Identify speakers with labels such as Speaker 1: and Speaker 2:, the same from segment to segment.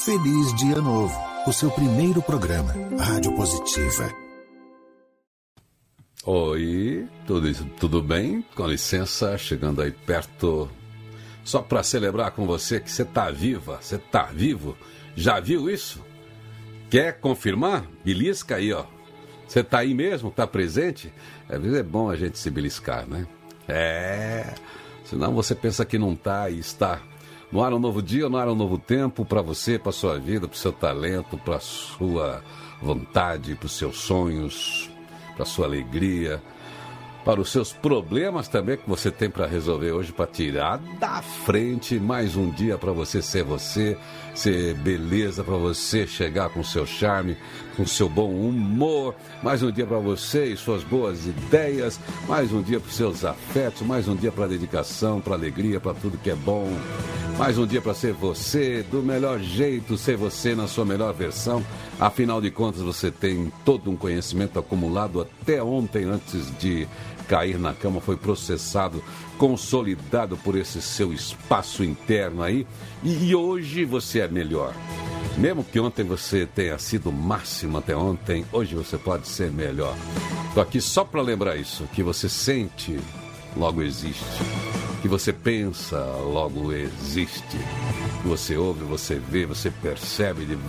Speaker 1: Feliz Dia Novo, o seu primeiro programa, Rádio Positiva.
Speaker 2: Oi, tudo bem? Com licença, chegando aí perto, só para celebrar com você que você tá viva, você tá vivo. Já viu isso? Quer confirmar? Belisca aí, ó. Você tá aí mesmo, tá presente? Às vezes é bom a gente se beliscar, né? Senão você pensa que não tá e está. No ar um novo dia, no ar um novo tempo para você, para sua vida, para o seu talento, para sua vontade, para os seus sonhos, para sua alegria, para os seus problemas também que você tem para resolver hoje, para tirar da frente. Mais um dia para você, ser beleza, para você chegar com seu charme, com seu bom humor. Mais um dia para você e suas boas ideias. Mais um dia para os seus afetos. Mais um dia para a dedicação, para a alegria, para tudo que é bom. Mais um dia para ser você do melhor jeito, ser você na sua melhor versão. Afinal de contas, você tem todo um conhecimento acumulado até ontem, antes de cair na cama, foi processado, consolidado por esse seu espaço interno aí. E hoje você é melhor. Mesmo que ontem você tenha sido máximo até ontem, hoje você pode ser melhor. Estou aqui só para lembrar isso, que você sente, logo existe. Que você pensa, logo existe. Que você ouve, você vê, você percebe de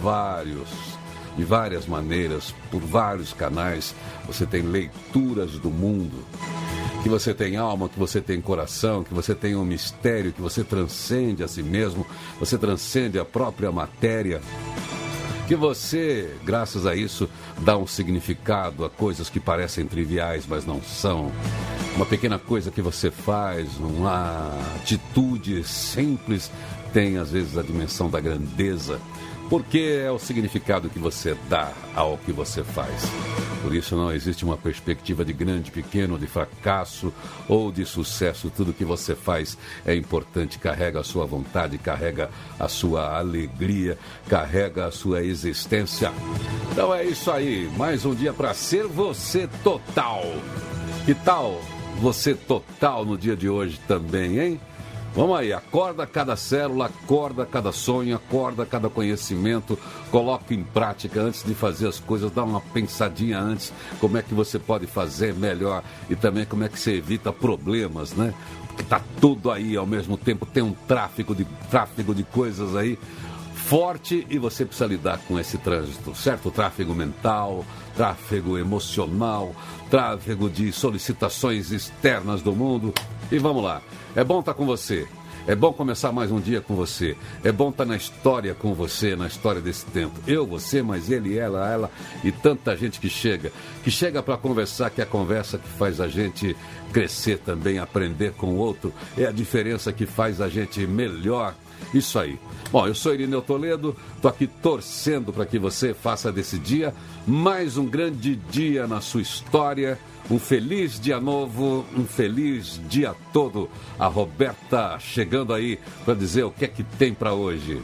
Speaker 2: várias maneiras, por vários canais. Você tem leituras do mundo. Que você tem alma, que você tem coração, que você tem um mistério, que você transcende a si mesmo, você transcende a própria matéria. Que você, graças a isso, dá um significado a coisas que parecem triviais, mas não são. Uma pequena coisa que você faz, uma atitude simples, tem às vezes a dimensão da grandeza, porque é o significado que você dá ao que você faz. Por isso não existe uma perspectiva de grande, pequeno, de fracasso ou de sucesso. Tudo que você faz é importante, carrega a sua vontade, carrega a sua alegria, carrega a sua existência. Então é isso aí, mais um dia para ser você total. Que tal você total no dia de hoje também, hein? Vamos aí, acorda cada célula, acorda cada sonho, acorda cada conhecimento, coloca em prática antes de fazer as coisas, dá uma pensadinha antes, como é que você pode fazer melhor e também como é que você evita problemas, né? Porque tá tudo aí ao mesmo tempo, tem um tráfego de coisas aí forte e você precisa lidar com esse trânsito, certo? Tráfego mental, tráfego emocional, tráfego de solicitações externas do mundo. E vamos lá, é bom estar com você, é bom começar mais um dia com você, é bom estar na história com você, na história desse tempo. Eu, você, mas ele, ela e tanta gente que chega para conversar, que é a conversa que faz a gente crescer também, aprender com o outro, é a diferença que faz a gente melhor. Isso aí. Bom, eu sou Irineu Toledo, estou aqui torcendo para que você faça desse dia mais um grande dia na sua história. Um feliz dia novo, um feliz dia todo. A Roberta chegando aí para dizer o que é que tem para hoje.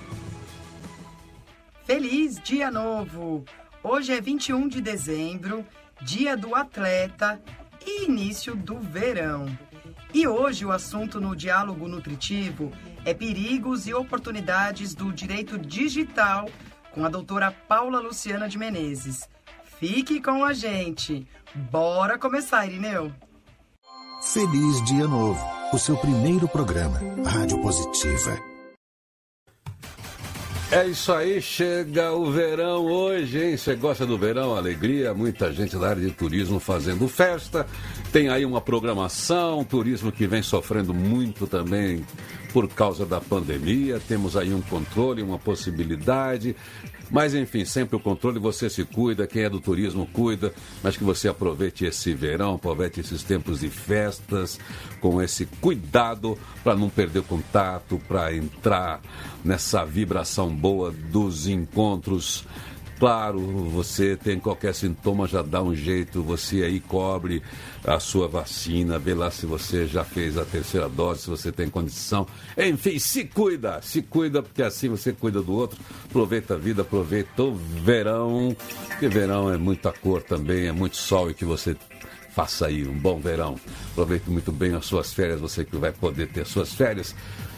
Speaker 3: Feliz dia novo! Hoje é 21 de dezembro, dia do atleta e início do verão. E hoje o assunto no Diálogo Nutritivo é perigos e oportunidades do direito digital com a doutora Paula Luciana de Menezes. Fique com a gente. Bora começar, Irineu.
Speaker 1: Feliz Dia Novo, o seu primeiro programa, Rádio Positiva.
Speaker 2: É isso aí, chega o verão hoje, hein? Você gosta do verão, alegria, muita gente da área de turismo fazendo festa, tem aí uma programação, turismo que vem sofrendo muito também por causa da pandemia, temos aí um controle, uma possibilidade, mas enfim, sempre o controle, você se cuida, quem é do turismo cuida, mas que você aproveite esse verão, aproveite esses tempos de festas, com esse cuidado para não perder o contato, para entrar nessa vibração boa dos encontros. Claro, você tem qualquer sintoma, já dá um jeito, você aí cobre a sua vacina, vê lá se você já fez a terceira dose, se você tem condição. Enfim, se cuida, porque assim você cuida do outro. Aproveita a vida, aproveita o verão, porque verão é muita cor também, é muito sol e que você faça aí um bom verão. Aproveite muito bem as suas férias, você que vai poder ter suas férias.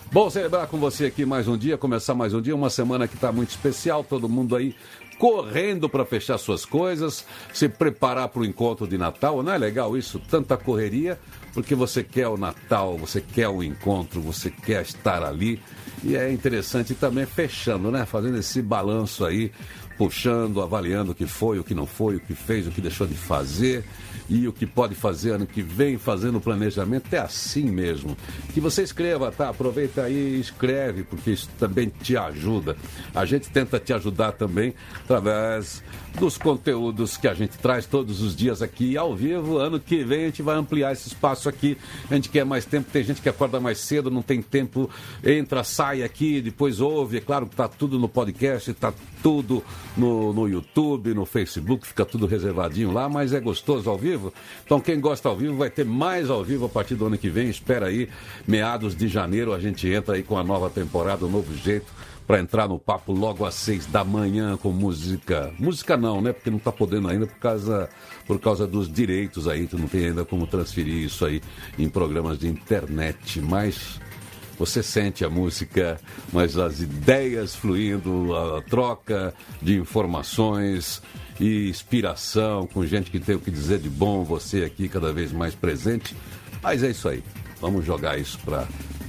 Speaker 2: Bom celebrar com você aqui mais um dia, começar mais um dia, uma semana que está muito especial, todo mundo aí correndo para fechar suas coisas, se preparar para o encontro de Natal. Não é legal isso? Tanta correria, porque você quer o Natal, você quer o encontro, você quer estar ali. E é interessante também fechando, né? Fazendo esse balanço aí, puxando, avaliando o que foi, o que não foi, o que fez, o que deixou de fazer e o que pode fazer ano que vem, fazendo o planejamento. É assim mesmo. Que você escreva, tá? Aproveita aí e escreve, porque isso também te ajuda. A gente tenta te ajudar também através dos conteúdos que a gente traz todos os dias aqui ao vivo. Ano que vem a gente vai ampliar esse espaço aqui. A gente quer mais tempo, tem gente que acorda mais cedo, não tem tempo, entra, sai aqui, depois ouve. É claro que tá tudo no podcast, tá tudo no YouTube, no Facebook, fica tudo reservadinho lá, mas é gostoso ao vivo. Então quem gosta ao vivo vai ter mais ao vivo a partir do ano que vem. Espera aí, meados de janeiro a gente entra aí com a nova temporada, um novo jeito para entrar no papo logo às 6 da manhã com música. Música não, né? Porque não tá podendo ainda por causa dos direitos aí, tu não tem ainda como transferir isso aí em programas de internet, mas você sente a música, mas as ideias fluindo, a troca de informações e inspiração com gente que tem o que dizer de bom, você aqui cada vez mais presente. Mas é isso aí, vamos jogar isso para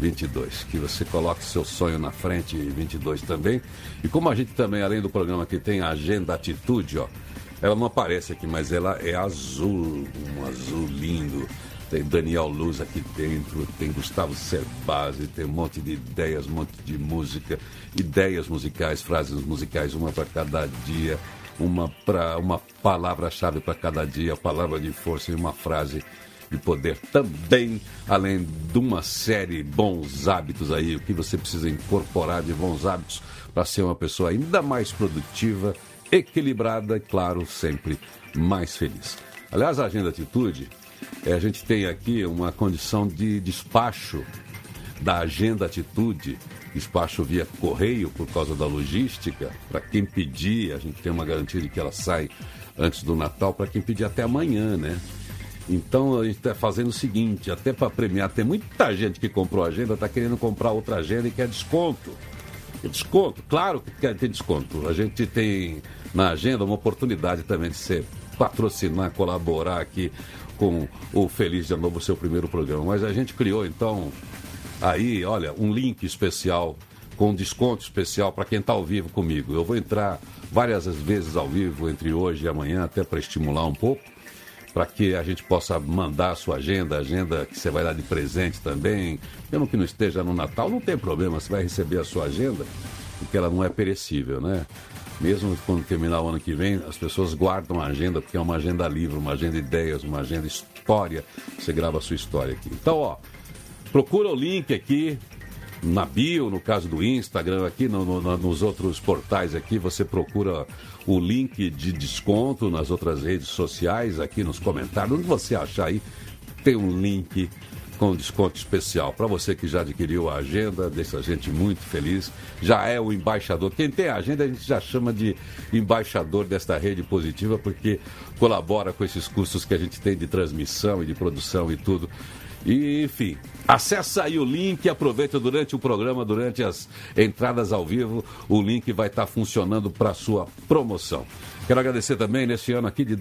Speaker 2: 22, que você coloque seu sonho na frente, 22 também. E como a gente também, além do programa que tem a Agenda Atitude, ó, ela não aparece aqui, mas ela é azul, um azul lindo. Tem Daniel Luz aqui dentro, tem Gustavo Cerbasi, tem um monte de ideias, um monte de música, ideias musicais, frases musicais, uma para cada dia, uma palavra-chave para cada dia, palavra de força e uma frase de poder também, além de uma série bons hábitos aí, o que você precisa incorporar de bons hábitos para ser uma pessoa ainda mais produtiva, equilibrada e, claro, sempre mais feliz. Aliás, a Agenda Atitude, a gente tem aqui uma condição de despacho da Agenda Atitude, despacho via correio por causa da logística. Para quem pedir, a gente tem uma garantia de que ela sai antes do Natal, para quem pedir até amanhã, né? Então a gente está fazendo o seguinte, até para premiar, tem muita gente que comprou a agenda, está querendo comprar outra agenda e quer desconto. Desconto, claro que quer ter desconto. A gente tem na agenda uma oportunidade também de ser patrocinar, colaborar aqui com o Feliz de Novo, seu primeiro programa. Mas a gente criou, então, aí, olha, um link especial, com desconto especial para quem está ao vivo comigo. Eu vou entrar várias vezes ao vivo, entre hoje e amanhã, até para estimular um pouco, para que a gente possa mandar a sua agenda, a agenda que você vai dar de presente também. Mesmo que não esteja no Natal, não tem problema, você vai receber a sua agenda, porque ela não é perecível, né? Mesmo quando terminar o ano que vem, as pessoas guardam a agenda, porque é uma agenda livre, uma agenda ideias, uma agenda história. Você grava a sua história aqui. Então, ó, procura o link aqui na bio, no caso do Instagram, aqui nos outros portais aqui, você procura o link de desconto nas outras redes sociais, aqui nos comentários. Onde você achar aí, tem um link com desconto especial. Para você que já adquiriu a agenda, deixa a gente muito feliz. Já é o embaixador. Quem tem a agenda, a gente já chama de embaixador desta rede positiva, porque colabora com esses custos que a gente tem de transmissão e de produção e tudo. E, enfim, acessa aí o link, aproveita durante o programa, durante as entradas ao vivo, o link vai estar funcionando para a sua promoção. Quero agradecer também, nesse ano aqui de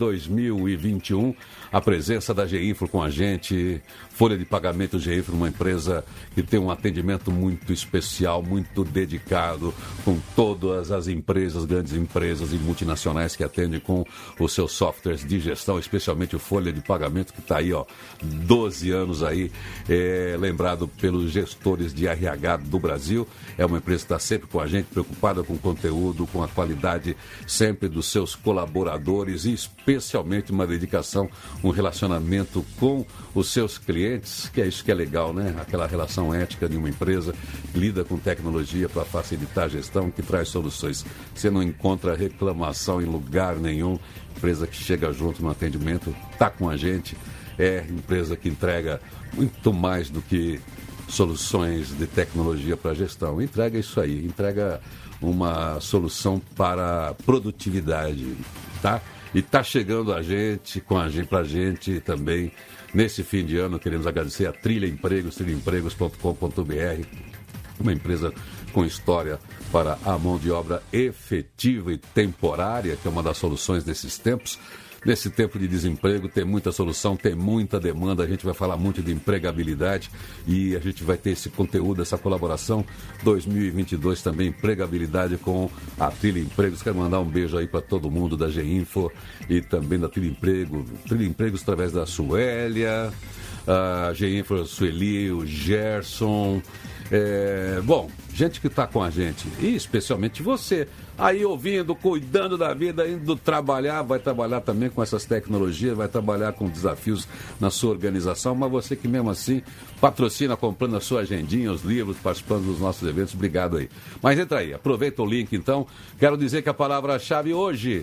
Speaker 2: 2021, a presença da GEINFRO com a gente, folha de pagamento GEINFRO, uma empresa que tem um atendimento muito especial, muito dedicado, com todas as empresas, grandes empresas e multinacionais que atendem com os seus softwares de gestão, especialmente o folha de pagamento, que está aí, ó, 12 anos aí, lembrado pelos gestores de RH do Brasil. É uma empresa que está sempre com a gente, preocupada com o conteúdo, com a qualidade sempre dos seus colaboradores e especialmente uma dedicação, um relacionamento com os seus clientes, que é isso que é legal, né? Aquela relação ética de uma empresa que lida com tecnologia para facilitar a gestão, que traz soluções. Você não encontra reclamação em lugar nenhum. Empresa que chega junto no atendimento, está com a gente, é empresa que entrega muito mais do que soluções de tecnologia para gestão. Entrega isso aí, entrega uma solução para produtividade, tá? E tá chegando a gente, pra gente também, nesse fim de ano, queremos agradecer a Trilha Empregos, trilhaempregos.com.br, uma empresa com história para a mão de obra efetiva e temporária, que é uma das soluções desses tempos. Nesse tempo de desemprego tem muita solução, tem muita demanda, a gente vai falar muito de empregabilidade e a gente vai ter esse conteúdo, essa colaboração 2022 também, empregabilidade com a Trilha Empregos. Quero mandar um beijo aí para todo mundo da G-Info e também da Trilha Empregos através da Suélia, a G-Info, a Sueli, o Gerson. Bom, gente que está com a gente, e especialmente você, aí ouvindo, cuidando da vida, indo trabalhar, vai trabalhar também com essas tecnologias, vai trabalhar com desafios na sua organização, mas você que mesmo assim patrocina, comprando a sua agendinha, os livros, participando dos nossos eventos, obrigado aí. Mas entra aí, aproveita o link então, quero dizer que a palavra-chave hoje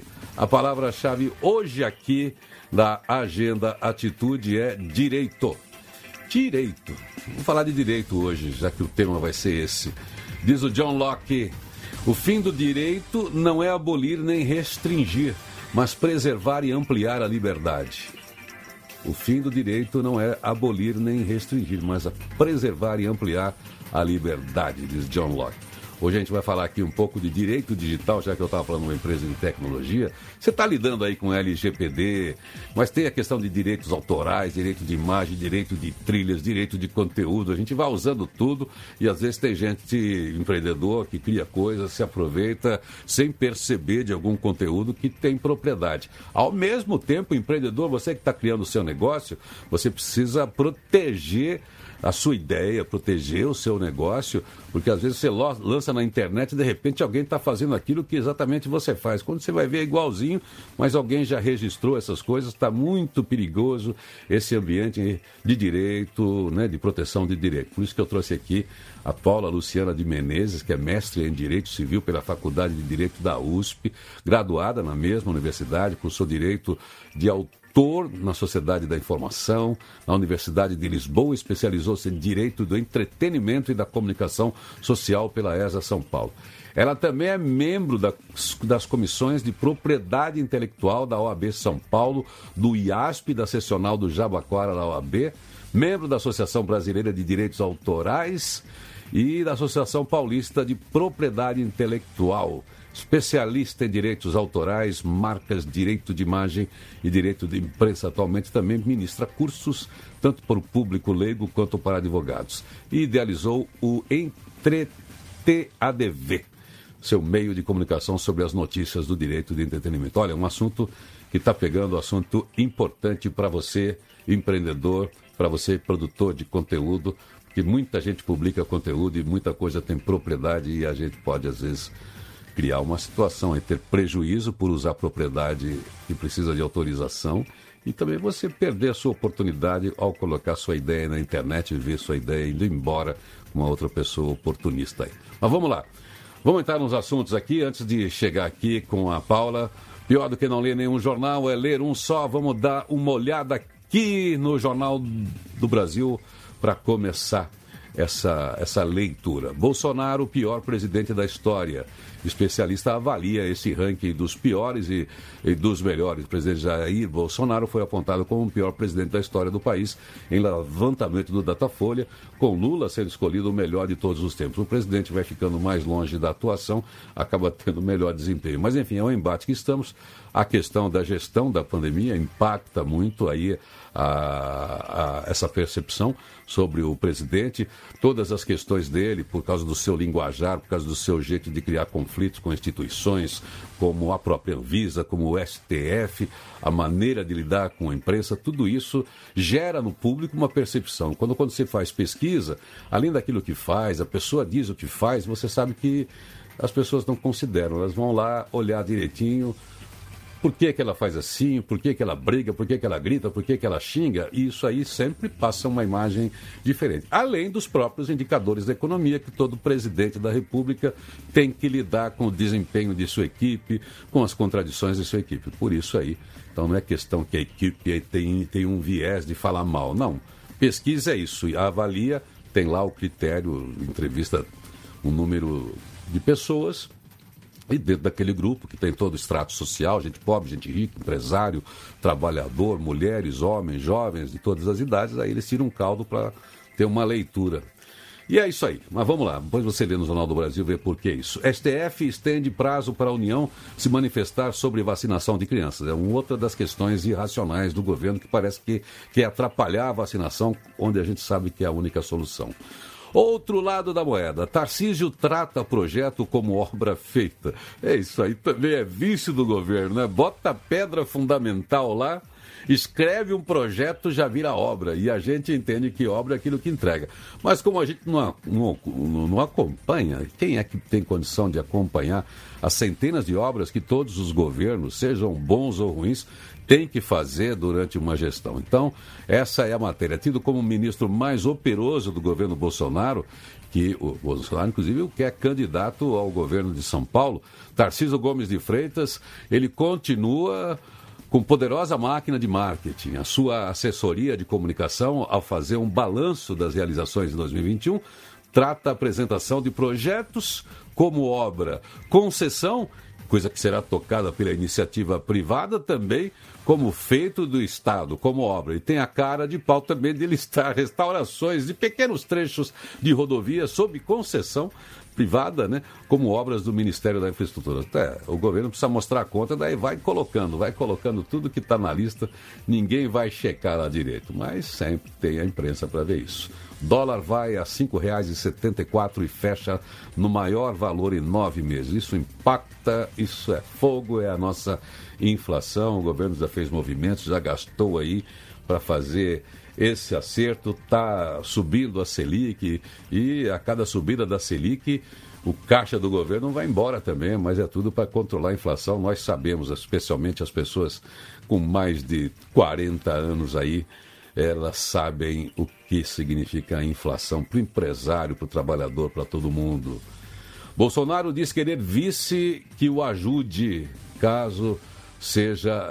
Speaker 2: aqui da Agenda Atitude é direito. Direito. Vamos falar de direito hoje, já que o tema vai ser esse. Diz o John Locke: o fim do direito não é abolir nem restringir, mas preservar e ampliar a liberdade. O fim do direito não é abolir nem restringir, mas preservar e ampliar a liberdade, diz John Locke. Hoje a gente vai falar aqui um pouco de direito digital, já que eu estava falando de uma empresa de tecnologia. Você está lidando aí com LGPD, mas tem a questão de direitos autorais, direito de imagem, direito de trilhas, direito de conteúdo. A gente vai usando tudo e às vezes tem gente empreendedor que cria coisas, se aproveita sem perceber de algum conteúdo que tem propriedade. Ao mesmo tempo, empreendedor, você que está criando o seu negócio, você precisa proteger a sua ideia, proteger o seu negócio, porque às vezes você lança na internet e de repente alguém está fazendo aquilo que exatamente você faz. Quando você vai ver é igualzinho, mas alguém já registrou essas coisas, está muito perigoso esse ambiente de direito, né, de proteção de direito. Por isso que eu trouxe aqui a Paula Luciana de Menezes, que é mestre em Direito Civil pela Faculdade de Direito da USP, graduada na mesma universidade, cursou Direito de Autor na Sociedade da Informação, na Universidade de Lisboa, especializou-se em Direito do Entretenimento e da Comunicação Social pela ESA São Paulo. Ela também é membro das comissões de Propriedade Intelectual da OAB São Paulo, do IASP, da Seccional do Jabaquara da OAB, membro da Associação Brasileira de Direitos Autorais e da Associação Paulista de Propriedade Intelectual. Especialista em direitos autorais, marcas, direito de imagem e direito de imprensa. Atualmente também ministra cursos, tanto para o público leigo quanto para advogados. E idealizou o EntreTADV, seu meio de comunicação sobre as notícias do direito de entretenimento. Olha, um assunto que está pegando, um assunto importante para você, empreendedor, para você, produtor de conteúdo, porque muita gente publica conteúdo e muita coisa tem propriedade e a gente pode, às vezes, criar uma situação e ter prejuízo por usar propriedade que precisa de autorização e também você perder a sua oportunidade ao colocar sua ideia na internet e ver sua ideia indo embora com uma outra pessoa oportunista aí. Mas vamos lá, vamos entrar nos assuntos aqui antes de chegar aqui com a Paula. Pior do que não ler nenhum jornal é ler um só. Vamos dar uma olhada aqui no Jornal do Brasil para começar essa leitura. Bolsonaro, o pior presidente da história. Especialista avalia esse ranking dos piores e dos melhores. O presidente Jair Bolsonaro foi apontado como o pior presidente da história do país em levantamento do Datafolha, com Lula sendo escolhido o melhor de todos os tempos. O presidente vai ficando mais longe da atuação, acaba tendo melhor desempenho. Mas, enfim, é um embate que estamos. A questão da gestão da pandemia impacta muito aí essa percepção sobre o presidente, todas as questões dele, por causa do seu linguajar, por causa do seu jeito de criar conflitos com instituições, como a própria Anvisa, como o STF, a maneira de lidar com a imprensa, tudo isso gera no público uma percepção. Quando você faz pesquisa, além daquilo que faz, a pessoa diz o que faz, você sabe que as pessoas não consideram, elas vão lá olhar direitinho. Por que ela faz assim? Por que ela briga? Por que ela grita? Por que ela xinga? E isso aí sempre passa uma imagem diferente. Além dos próprios indicadores da economia, que todo presidente da República tem que lidar com o desempenho de sua equipe, com as contradições de sua equipe. Por isso aí, então não é questão que a equipe tem um viés de falar mal. Não. Pesquisa é isso. Avalia, tem lá o critério, entrevista um número de pessoas. E dentro daquele grupo que tem todo o extrato social, gente pobre, gente rica, empresário, trabalhador, mulheres, homens, jovens, de todas as idades, aí eles tiram um caldo para ter uma leitura. E é isso aí. Mas vamos lá. Depois você lê no Jornal do Brasil ver por que isso. STF estende prazo para a União se manifestar sobre vacinação de crianças. É uma outra das questões irracionais do governo que parece que quer atrapalhar a vacinação, onde a gente sabe que é a única solução. Outro lado da moeda. Tarcísio trata projeto como obra feita. É isso aí, também é vício do governo, né? Bota pedra fundamental lá, escreve um projeto, já vira obra. E a gente entende que obra é aquilo que entrega. Mas como a gente não acompanha, quem é que tem condição de acompanhar as centenas de obras que todos os governos, sejam bons ou ruins, tem que fazer durante uma gestão? Então, essa é a matéria. Tido como o ministro mais operoso do governo Bolsonaro, que o Bolsonaro, inclusive, o que é candidato ao governo de São Paulo, Tarcísio Gomes de Freitas, ele continua com poderosa máquina de marketing. A sua assessoria de comunicação, ao fazer um balanço das realizações de 2021, trata a apresentação de projetos como obra, concessão, coisa que será tocada pela iniciativa privada, também como feito do Estado, como obra. E tem a cara de pau também de listar restaurações de pequenos trechos de rodovia sob concessão privada, né, como obras do Ministério da Infraestrutura. Até o governo precisa mostrar a conta, daí vai colocando tudo que está na lista, ninguém vai checar lá direito, mas sempre tem a imprensa para ver isso. Dólar vai a R$ 5,74 e fecha no maior valor em 9 meses. Isso impacta, isso é fogo, é a nossa inflação. O governo já fez movimentos, já gastou aí para fazer esse acerto. Está subindo a Selic e a cada subida da Selic o caixa do governo vai embora também, mas é tudo para controlar a inflação. Nós sabemos, especialmente as pessoas com mais de 40 anos aí, elas sabem o que significa a inflação para o empresário, para o trabalhador, para todo mundo. Bolsonaro diz querer vice que o ajude caso seja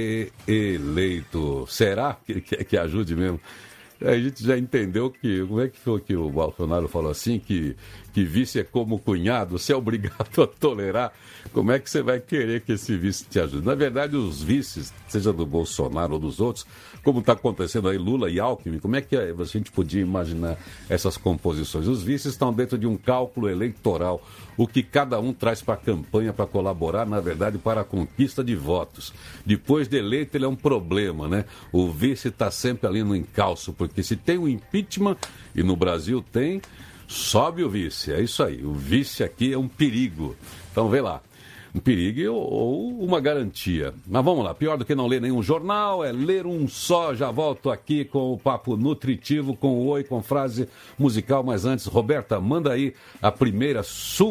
Speaker 2: reeleito. Será que ele quer que ajude mesmo? A gente já entendeu que... Como é que foi que o Bolsonaro falou assim? Que vice é como cunhado, você é obrigado a tolerar. Como é que você vai querer que esse vice te ajude? Na verdade, os vices, seja do Bolsonaro ou dos outros, como está acontecendo aí Lula e Alckmin, como é que a gente podia imaginar essas composições? Os vices estão dentro de um cálculo eleitoral, o que cada um traz para a campanha para colaborar, na verdade, para a conquista de votos. Depois de eleito, ele é um problema, né? O vice está sempre ali no encalço, porque se tem um impeachment, e no Brasil tem, sobe o vice. É isso aí, o vice aqui é um perigo. Então, vê lá. Um perigo ou uma garantia. Mas vamos lá, pior do que não ler nenhum jornal é ler um só. Já volto aqui com o papo nutritivo, com o Oi, com frase musical. Mas antes, Roberta, manda aí a primeira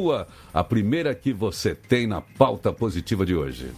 Speaker 2: a primeira que você tem na pauta positiva de hoje.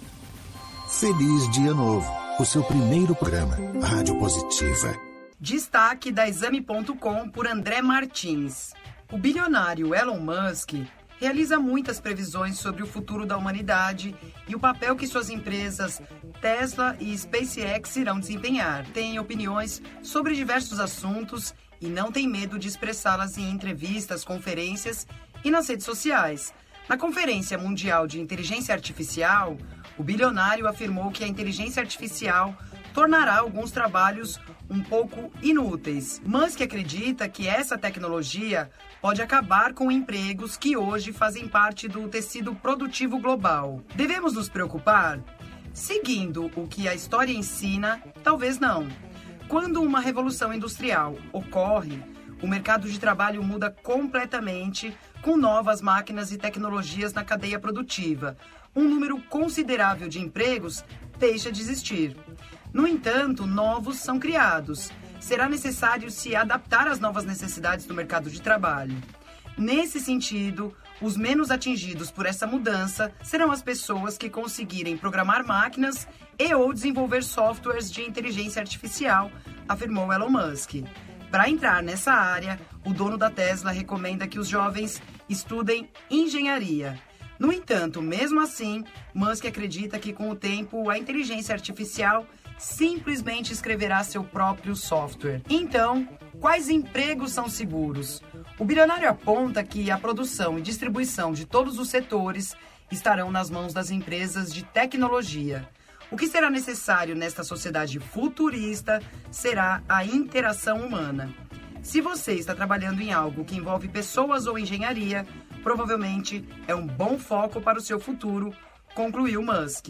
Speaker 1: Feliz Dia Novo, o seu primeiro programa, Rádio Positiva.
Speaker 3: Destaque da Exame.com por André Martins. O bilionário Elon Musk realiza muitas previsões sobre o futuro da humanidade e o papel que suas empresas Tesla e SpaceX irão desempenhar. Tem opiniões sobre diversos assuntos e não tem medo de expressá-las em entrevistas, conferências e nas redes sociais. Na Conferência Mundial de Inteligência Artificial, o bilionário afirmou que a inteligência artificial tornará alguns trabalhos um pouco inúteis. Musk acredita que essa tecnologia pode acabar com empregos que hoje fazem parte do tecido produtivo global. Devemos nos preocupar? Seguindo o que a história ensina, talvez não. Quando uma revolução industrial ocorre, o mercado de trabalho muda completamente com novas máquinas e tecnologias na cadeia produtiva. Um número considerável de empregos deixa de existir. No entanto, novos são criados. Será necessário se adaptar às novas necessidades do mercado de trabalho. Nesse sentido, os menos atingidos por essa mudança serão as pessoas que conseguirem programar máquinas e ou desenvolver softwares de inteligência artificial, afirmou Elon Musk. Para entrar nessa área, o dono da Tesla recomenda que os jovens estudem engenharia. No entanto, mesmo assim, Musk acredita que com o tempo a inteligência artificial simplesmente escreverá seu próprio software. Então, quais empregos são seguros? O bilionário aponta que a produção e distribuição de todos os setores estarão nas mãos das empresas de tecnologia. O que será necessário nesta sociedade futurista será a interação humana. Se você está trabalhando em algo que envolve pessoas ou engenharia, provavelmente é um bom foco para o seu futuro, concluiu Musk.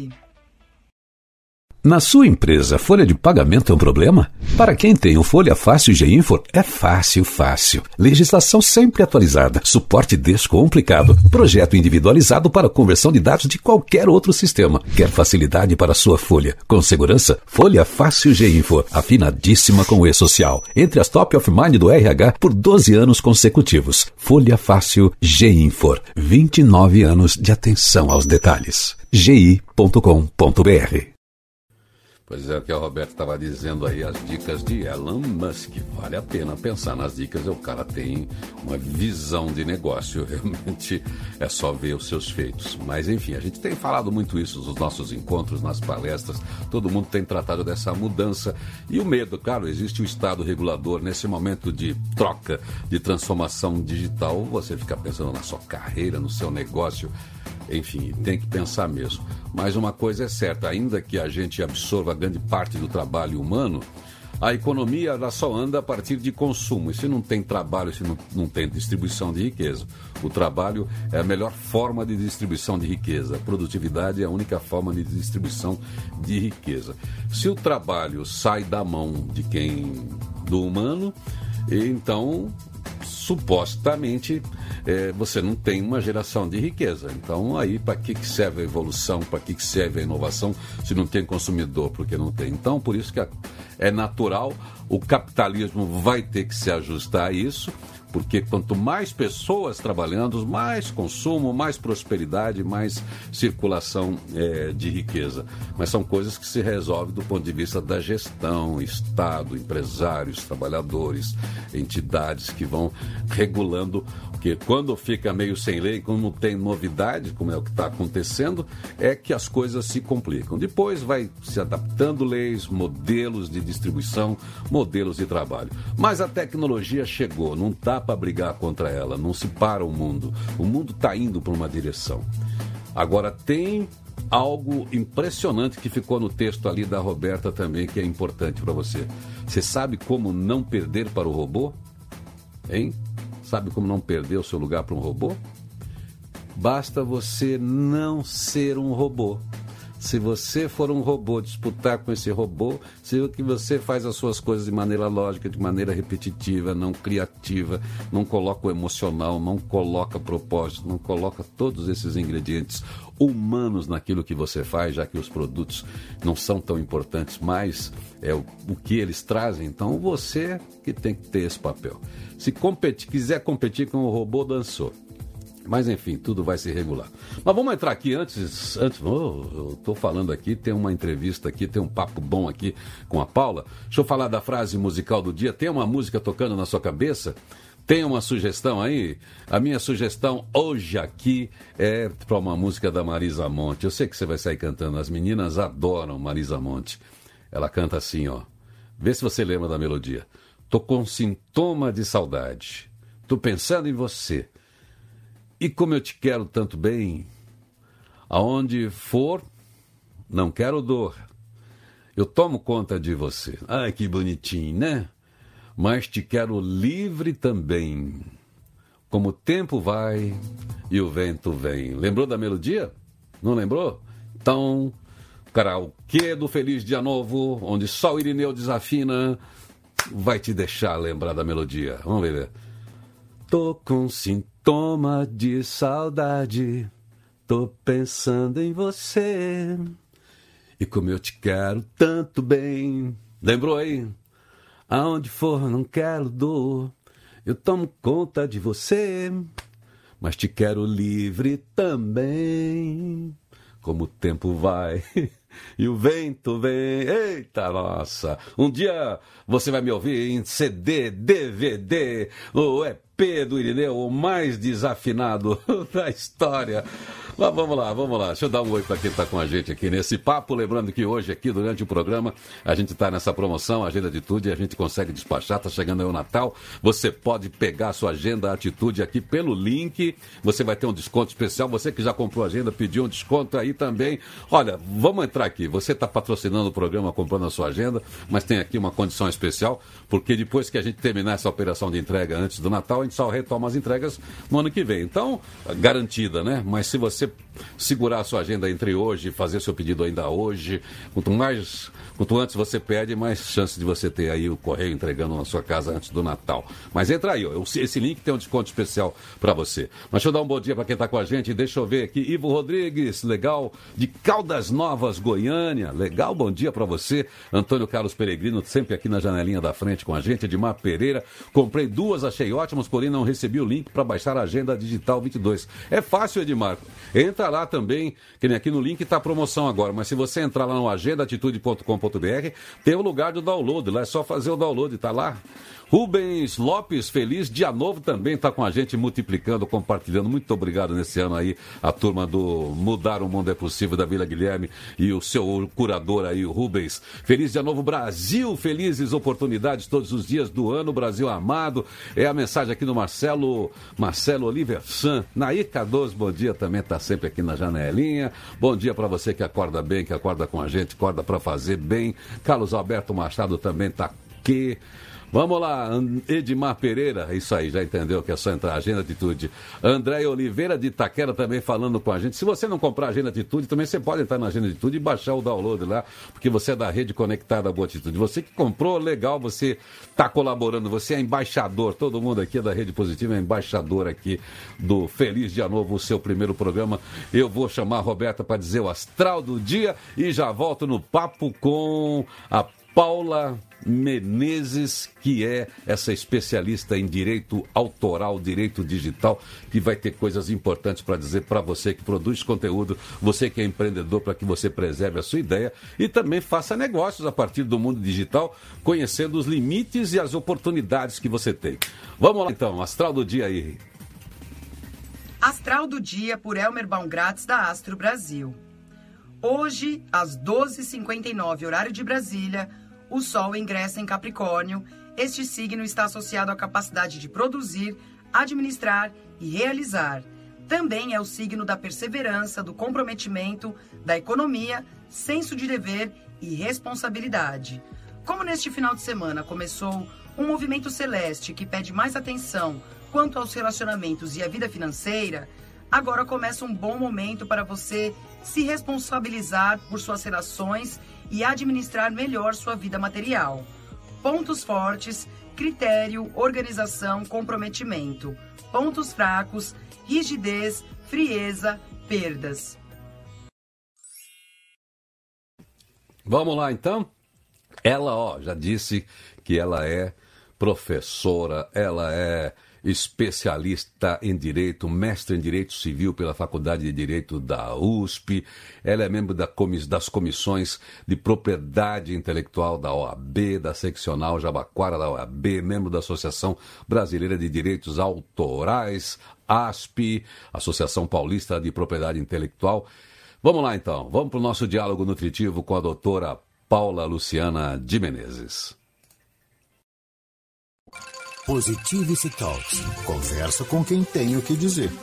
Speaker 4: Na sua empresa, folha de pagamento é um problema? Para quem tem o Folha Fácil GeInfor, é fácil. Legislação sempre atualizada, suporte descomplicado, projeto individualizado para conversão de dados de qualquer outro sistema. Quer facilidade para sua folha? Com segurança? Folha Fácil GeInfor, afinadíssima com o E-Social. Entre as top of mind do RH por 12 anos consecutivos. Folha Fácil GeInfor, 29 anos de atenção aos detalhes. gi.com.br.
Speaker 2: Pois é, o que o Roberto estava dizendo aí, as dicas de Elon Musk. Vale a pena pensar nas dicas, o cara tem uma visão de negócio, realmente é só ver os seus feitos. Mas enfim, a gente tem falado muito isso nos nossos encontros, nas palestras, todo mundo tem tratado dessa mudança. E o medo, claro, existe o Estado regulador. Nesse momento de troca, de transformação digital, você fica pensando na sua carreira, no seu negócio. Enfim, tem que pensar mesmo. Mas uma coisa é certa, ainda que a gente absorva grande parte do trabalho humano, a economia ela só anda a partir de consumo. E se não tem trabalho, se não tem distribuição de riqueza, o trabalho é a melhor forma de distribuição de riqueza. A produtividade é a única forma de distribuição de riqueza. Se o trabalho sai da mão do humano, então supostamente você não tem uma geração de riqueza. Então aí para que serve a evolução, para que serve a inovação se não tem consumidor, porque não tem. Então por isso que é natural, o capitalismo vai ter que se ajustar a isso, porque quanto mais pessoas trabalhando, mais consumo, mais prosperidade, mais circulação de riqueza. Mas são coisas que se resolvem do ponto de vista da gestão, Estado, empresários, trabalhadores, entidades que vão regulando, porque quando fica meio sem lei, quando não tem novidade, como é o que está acontecendo, é que as coisas se complicam. Depois vai se adaptando leis, modelos de distribuição, modelos de trabalho. Mas a tecnologia chegou, não está para brigar contra ela, não se para o mundo. O mundo está indo para uma direção. Agora tem algo impressionante que ficou no texto ali da Roberta também, que é importante para você. Você sabe como não perder para o robô? Hein? Sabe como não perder o seu lugar para um robô? Basta você não ser um robô. Se você for um robô, disputar com esse robô, se que você faz as suas coisas de maneira lógica, de maneira repetitiva, não criativa, não coloca o emocional, não coloca propósito, não coloca todos esses ingredientes humanos naquilo que você faz, já que os produtos não são tão importantes, mas é o que eles trazem. Então você que tem que ter esse papel. Se quiser competir com o robô, dançou. Mas enfim, tudo vai se regular. Mas vamos entrar aqui antes eu estou falando aqui, tem uma entrevista aqui, tem um papo bom aqui com a Paula. Deixa eu falar da frase musical do dia. Tem uma música tocando na sua cabeça? Tem uma sugestão aí? A minha sugestão hoje aqui é para uma música da Marisa Monte. Eu sei que você vai sair cantando, as meninas adoram Marisa Monte. Ela canta assim, ó. Vê se você lembra da melodia. Tô com sintoma de saudade, tô pensando em você. E como eu te quero tanto bem, aonde for, não quero dor. Eu tomo conta de você. Ai, que bonitinho, né? Mas te quero livre também. Como o tempo vai e o vento vem. Lembrou da melodia? Não lembrou? Então, karaokê do Feliz Dia Novo, onde só o Irineu desafina, vai te deixar lembrar da melodia. Vamos ver. Tô com sintoma de saudade, tô pensando em você. E como eu te quero tanto bem. Lembrou aí? Aonde for não quero dor, eu tomo conta de você, mas te quero livre também. Como o tempo vai e o vento vem. Eita, nossa! Um dia você vai me ouvir em CD, DVD, o EP do Irineu, o mais desafinado da história. Mas vamos lá. Deixa eu dar um oi para quem está com a gente aqui nesse papo. Lembrando que hoje aqui, durante o programa, a gente está nessa promoção, Agenda Atitude, e a gente consegue despachar. Está chegando aí o Natal. Você pode pegar a sua Agenda Atitude aqui pelo link. Você vai ter um desconto especial. Você que já comprou a agenda, pediu um desconto aí também. Olha, vamos entrar entrar aqui. Você está patrocinando o programa, comprando a sua agenda, mas tem aqui uma condição especial, porque depois que a gente terminar essa operação de entrega antes do Natal, a gente só retoma as entregas no ano que vem. Então, garantida, né? Mas se você segurar a sua agenda entre hoje e fazer seu pedido ainda hoje, quanto antes você pede, mais chance de você ter aí o correio entregando na sua casa antes do Natal. Mas entra aí, ó, esse link tem um desconto especial para você. Mas deixa eu dar um bom dia para quem está com a gente. Deixa eu ver aqui, Ivo Rodrigues, legal, de Caldas Novas, Goiânia. Legal, bom dia para você. Antônio Carlos Peregrino, sempre aqui na janelinha da frente com a gente. Edmar Pereira, comprei 2, achei ótimas, porém não recebi o link para baixar a Agenda Digital 22. É fácil, Edmar. Entra lá também, que nem aqui no link está a promoção agora, mas se você entrar lá no agendaatitude.com.br, tem o lugar do download, lá é só fazer o download, tá lá. Rubens Lopes, feliz dia novo, também está com a gente multiplicando, compartilhando. Muito obrigado nesse ano aí, a turma do Mudar o Mundo é Possível da Vila Guilherme e o seu curador aí, o Rubens. Feliz dia novo, Brasil, felizes oportunidades todos os dias do ano, Brasil amado. É a mensagem aqui do Marcelo Oliver San. Nair Cardoso, bom dia, também está sempre aqui na janelinha. Bom dia para você que acorda bem, que acorda com a gente, acorda para fazer bem. Carlos Alberto Machado também está aqui. Vamos lá, Edmar Pereira, isso aí, já entendeu que é só entrar, Agenda Atitude. André Oliveira de Itaquera também falando com a gente. Se você não comprar Agenda Atitude, também você pode entrar na Agenda Atitude e baixar o download lá, porque você é da rede conectada Boa Atitude. Você que comprou, legal, você está colaborando, você é embaixador, todo mundo aqui é da Rede Positiva, é embaixador aqui do Feliz Dia Novo, o seu primeiro programa. Eu vou chamar a Roberta para dizer o astral do dia e já volto no papo com a Paula Menezes, que é essa especialista em direito autoral, direito digital, que vai ter coisas importantes para dizer para você que produz conteúdo, você que é empreendedor, para que você preserve a sua ideia e também faça negócios a partir do mundo digital, conhecendo os limites e as oportunidades que você tem. Vamos lá então, astral do dia aí.
Speaker 3: Astral do dia por Elmer Baumgratz, da Astro Brasil. Hoje, às 12h59, horário de Brasília, o Sol ingressa em Capricórnio. Este signo está associado à capacidade de produzir, administrar e realizar. Também é o signo da perseverança, do comprometimento, da economia, senso de dever e responsabilidade. Como neste final de semana começou um movimento celeste que pede mais atenção quanto aos relacionamentos e à vida financeira, agora começa um bom momento para você se responsabilizar por suas relações e administrar melhor sua vida material. Pontos fortes: critério, organização, comprometimento. Pontos fracos: rigidez, frieza, perdas.
Speaker 2: Vamos lá então? Ela, já disse que ela é professora, ela é especialista em Direito, mestre em Direito Civil pela Faculdade de Direito da USP. Ela é membro das comissões de Propriedade Intelectual da OAB, da Seccional Jabaquara da OAB, membro da Associação Brasileira de Direitos Autorais, ASP, Associação Paulista de Propriedade Intelectual. Vamos lá então, vamos para o nosso diálogo nutritivo com a doutora Paula Luciana de Menezes.
Speaker 1: Positivity Talks. Conversa com quem tem o que dizer.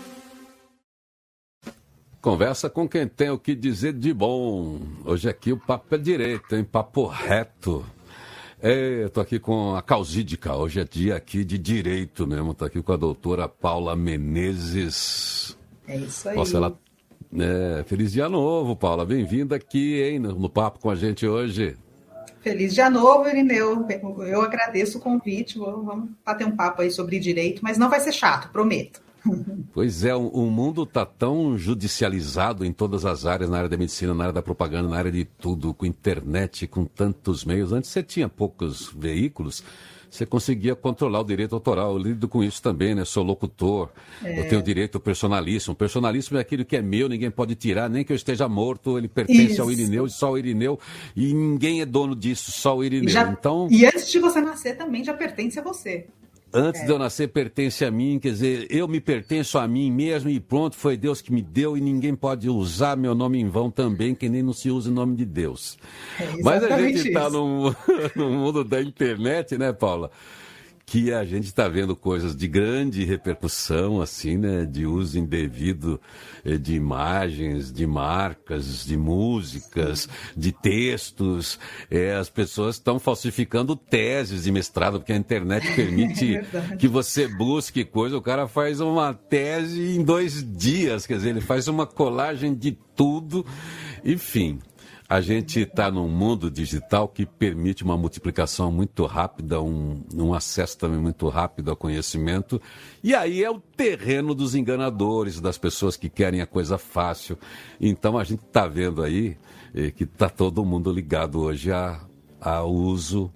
Speaker 2: Conversa com quem tem o que dizer de bom. Hoje aqui o papo é direito, hein? Papo reto. Eu tô aqui com a Causídica. Hoje é dia aqui de direito mesmo. Tô aqui com a doutora Paula Menezes.
Speaker 3: É isso aí.
Speaker 2: Nossa, feliz dia novo, Paula. Bem-vinda aqui, hein, no papo com a gente hoje.
Speaker 5: Feliz dia novo, Irineu. Eu agradeço o convite. Vamos bater um papo aí sobre direito, mas não vai ser chato, prometo.
Speaker 2: Pois é, o mundo está tão judicializado em todas as áreas, na área da medicina, na área da propaganda, na área de tudo, com internet, com tantos meios. Antes você tinha poucos veículos, você conseguia controlar o direito autoral. Eu lido com isso também, né? Sou locutor, eu tenho direito personalíssimo. Personalíssimo é aquilo que é meu, ninguém pode tirar, nem que eu esteja morto, ele pertence ao Irineu, só o Irineu, e ninguém é dono disso, só o Irineu.
Speaker 5: E antes de você nascer também já pertence a você.
Speaker 2: Antes de eu nascer, pertence a mim, quer dizer, eu me pertenço a mim mesmo e pronto, foi Deus que me deu e ninguém pode usar meu nome em vão também, que nem não se usa o nome de Deus. Mas a gente está no mundo da internet, né, Paula? que a gente está vendo coisas de grande repercussão, assim, né, de uso indevido de imagens, de marcas, de músicas, de textos. As pessoas estão falsificando teses de mestrado, porque a internet permite que você busque coisa. O cara faz uma tese em 2 dias, quer dizer, ele faz uma colagem de tudo. Enfim, a gente está num mundo digital que permite uma multiplicação muito rápida, um acesso também muito rápido ao conhecimento. E aí é o terreno dos enganadores, das pessoas que querem a coisa fácil. Então a gente está vendo aí que está todo mundo ligado hoje ao uso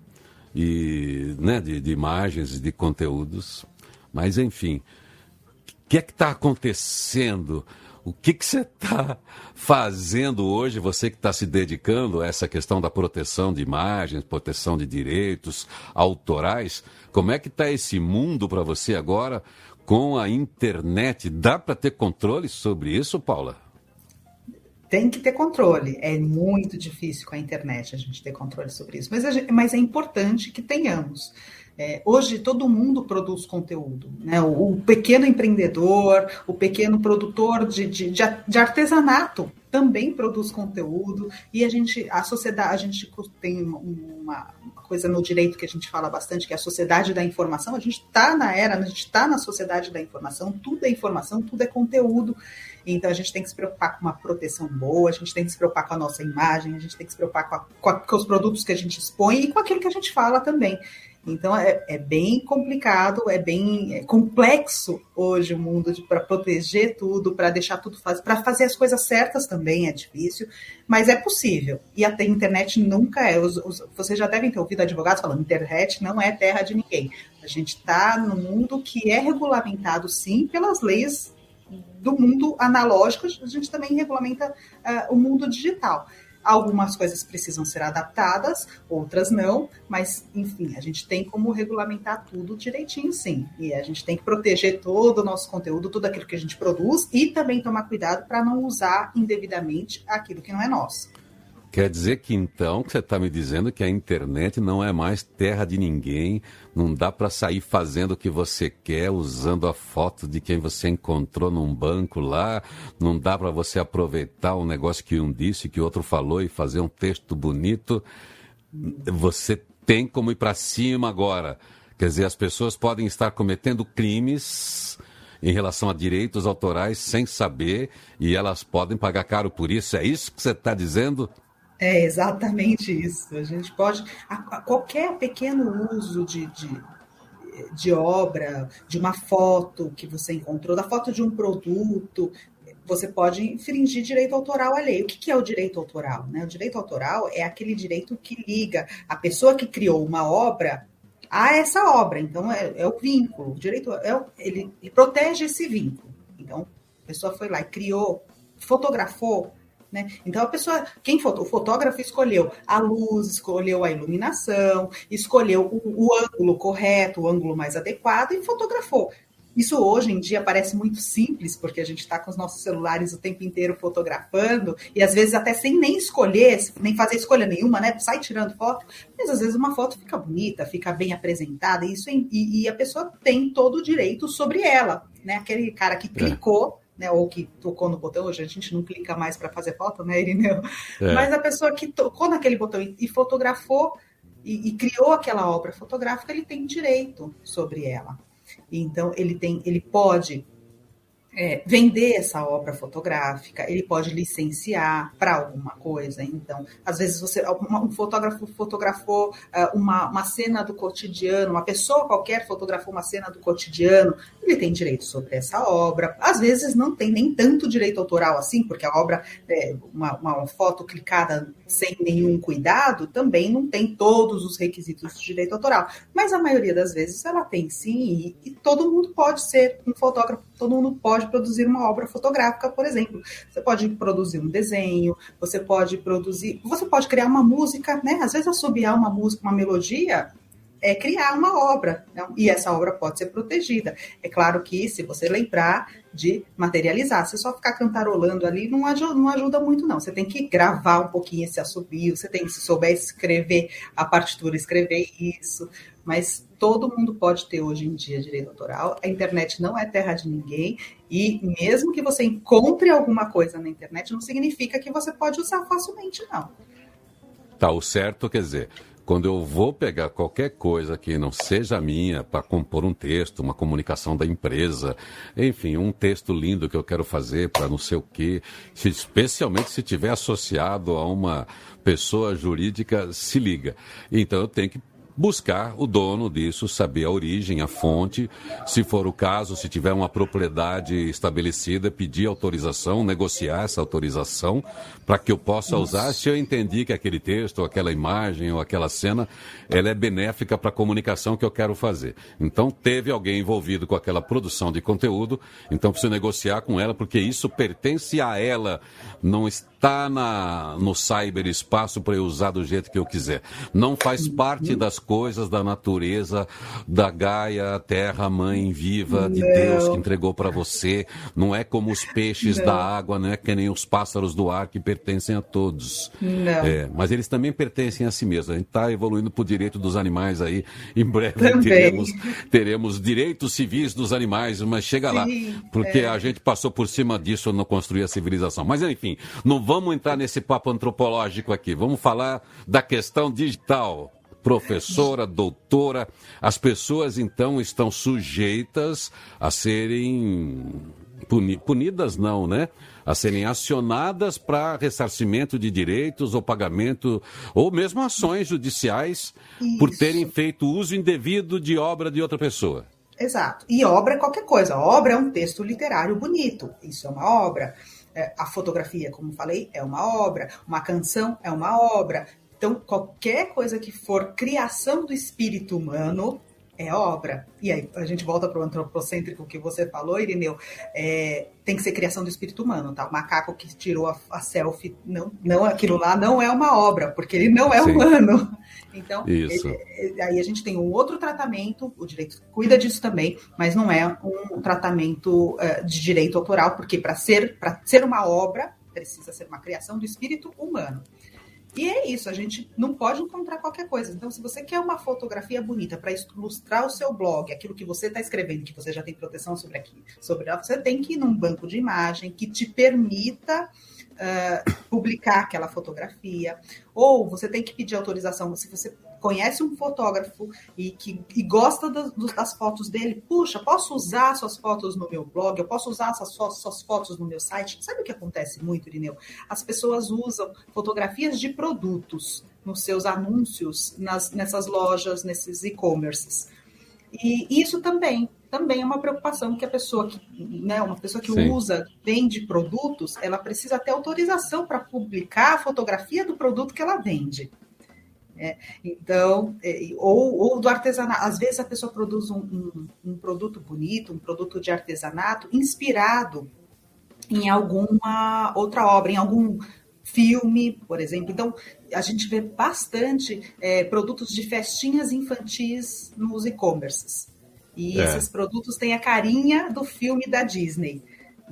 Speaker 2: né, de imagens e de conteúdos. Mas, enfim, o que é que está acontecendo? O que você está fazendo hoje, você que está se dedicando a essa questão da proteção de imagens, proteção de direitos autorais? Como é que está esse mundo para você agora com a internet? Dá para ter controle sobre isso, Paula?
Speaker 5: Tem que ter controle. É muito difícil com a internet a gente ter controle sobre isso. Mas é importante que tenhamos. Hoje todo mundo produz conteúdo, né? O pequeno empreendedor, o pequeno produtor de artesanato também produz conteúdo, e a sociedade, a gente tem uma coisa no direito que a gente fala bastante, que é a sociedade da informação. A gente está na sociedade da informação, tudo é informação, tudo é conteúdo. Então a gente tem que se preocupar com uma proteção boa, a gente tem que se preocupar com a nossa imagem, a gente tem que se preocupar com os produtos que a gente expõe e com aquilo que a gente fala também. Então é bem complicado, é bem complexo hoje o mundo para proteger tudo, para deixar tudo fácil, para fazer as coisas certas também é difícil, mas é possível. E a internet nunca é. Vocês já devem ter ouvido advogados falando: internet não é terra de ninguém. A gente está no mundo que é regulamentado, sim, pelas leis do mundo analógico. A gente também regulamenta o mundo digital. Algumas coisas precisam ser adaptadas, outras não, mas, enfim, a gente tem como regulamentar tudo direitinho, sim. E a gente tem que proteger todo o nosso conteúdo, tudo aquilo que a gente produz, e também tomar cuidado para não usar indevidamente aquilo que não é nosso.
Speaker 2: Quer dizer que, então, você está me dizendo que a internet não é mais terra de ninguém, não dá para sair fazendo o que você quer, usando a foto de quem você encontrou num banco lá, não dá para você aproveitar um negócio que um disse, que o outro falou e fazer um texto bonito. Você tem como ir para cima agora. Quer dizer, as pessoas podem estar cometendo crimes em relação a direitos autorais sem saber, e elas podem pagar caro por isso. É isso que você está dizendo?
Speaker 5: É exatamente isso. A gente pode, qualquer pequeno uso de obra, de uma foto que você encontrou, da foto de um produto, você pode infringir direito autoral alheio. O que é o direito autoral, né? O direito autoral é aquele direito que liga a pessoa que criou uma obra a essa obra. Então, é o vínculo. O direito ele protege esse vínculo. Então, a pessoa foi lá e criou, fotografou, né? Então, o fotógrafo escolheu a luz, escolheu a iluminação, escolheu o ângulo correto, o ângulo mais adequado e fotografou. Isso hoje em dia parece muito simples, porque a gente está com os nossos celulares o tempo inteiro fotografando, e às vezes até sem nem escolher, nem fazer escolha nenhuma, né? Sai tirando foto, mas às vezes uma foto fica bonita, fica bem apresentada, e a pessoa tem todo o direito sobre ela, né? Aquele cara que clicou, né, ou que tocou no botão, hoje a gente não clica mais para fazer foto, né, Irineu? Mas a pessoa que tocou naquele botão e fotografou e criou aquela obra fotográfica, ele tem direito sobre ela. Então, ele pode vender essa obra fotográfica, ele pode licenciar para alguma coisa. Então, às vezes um fotógrafo fotografou uma cena do cotidiano, uma pessoa qualquer fotografou uma cena do cotidiano, ele tem direito sobre essa obra. Às vezes não tem nem tanto direito autoral assim, porque a obra, uma foto clicada sem nenhum cuidado, também não tem todos os requisitos de direito autoral. Mas a maioria das vezes ela tem sim, e todo mundo pode ser um fotógrafo, todo mundo pode produzir uma obra fotográfica, por exemplo. Você pode produzir um desenho, você pode criar uma música, né? Às vezes assobiar uma música, uma melodia, é criar uma obra, né? E essa obra pode ser protegida. É claro que, se você lembrar de materializar, se só ficar cantarolando ali, não ajuda muito, não. Você tem que gravar um pouquinho esse assobio, você tem que, se souber escrever a partitura, escrever isso. Mas todo mundo pode ter hoje em dia direito autoral. A internet não é terra de ninguém. E mesmo que você encontre alguma coisa na internet, não significa que você pode usar facilmente, não.
Speaker 2: Tá, o certo, quer dizer, quando eu vou pegar qualquer coisa que não seja minha para compor um texto, uma comunicação da empresa, enfim, um texto lindo que eu quero fazer para não sei o quê, especialmente se estiver associado a uma pessoa jurídica, se liga. Então eu tenho que buscar o dono disso, saber a origem, a fonte, se for o caso, se tiver uma propriedade estabelecida, pedir autorização, negociar essa autorização para que eu possa usar, se eu entendi que aquele texto, ou aquela imagem, ou aquela cena, ela é benéfica para a comunicação que eu quero fazer. Então, teve alguém envolvido com aquela produção de conteúdo, então preciso negociar com ela, porque isso pertence a ela, não está no cyberespaço para eu usar do jeito que eu quiser. Não faz parte das coisas da natureza, da Gaia, terra, mãe viva de Deus que entregou para você. Não é como os peixes da água, não é que nem os pássaros do ar que pertencem a todos. Mas eles também pertencem a si mesmos. A gente está evoluindo para o direito dos animais aí. Em breve teremos direitos civis dos animais, mas chega lá. Porque a gente passou por cima disso no construir a civilização. Mas enfim, não vamos entrar nesse papo antropológico aqui. Vamos falar da questão digital. Professora, doutora, as pessoas então estão sujeitas a serem punidas, não, né? A serem acionadas para ressarcimento de direitos ou pagamento, ou mesmo ações judiciais por terem feito uso indevido de obra de outra pessoa.
Speaker 5: Exato. E obra é qualquer coisa. Obra é um texto literário bonito. Isso é uma obra. A fotografia, como falei, é uma obra. Uma canção é uma obra. Então, qualquer coisa que for criação do espírito humano é obra. E aí, a gente volta para o antropocêntrico que você falou, Irineu, tem que ser criação do espírito humano, tá? O macaco que tirou a selfie, não, aquilo lá não é uma obra, porque ele não é humano. Então, aí a gente tem um outro tratamento, o direito cuida disso também, mas não é um tratamento de direito autoral, porque para ser uma obra, precisa ser uma criação do espírito humano. E é isso, a gente não pode encontrar qualquer coisa. Então, se você quer uma fotografia bonita para ilustrar o seu blog, aquilo que você está escrevendo, que você já tem proteção sobre ela, você tem que ir num banco de imagem que te permita publicar aquela fotografia. Ou você tem que pedir autorização. Se você conhece um fotógrafo e gosta das fotos dele, puxa, posso usar suas fotos no meu blog, eu posso usar suas fotos no meu site. Sabe o que acontece muito, Irineu? As pessoas usam fotografias de produtos nos seus anúncios, nessas lojas, nesses e-commerces. E isso também é uma preocupação que a pessoa uma pessoa que usa, vende produtos, ela precisa ter autorização para publicar a fotografia do produto que ela vende. Então, ou do artesanato. Às vezes a pessoa produz um produto bonito, um produto de artesanato, inspirado em alguma outra obra, em algum filme, por exemplo. Então, a gente vê bastante produtos de festinhas infantis nos e-commerces. E esses produtos têm a carinha do filme da Disney.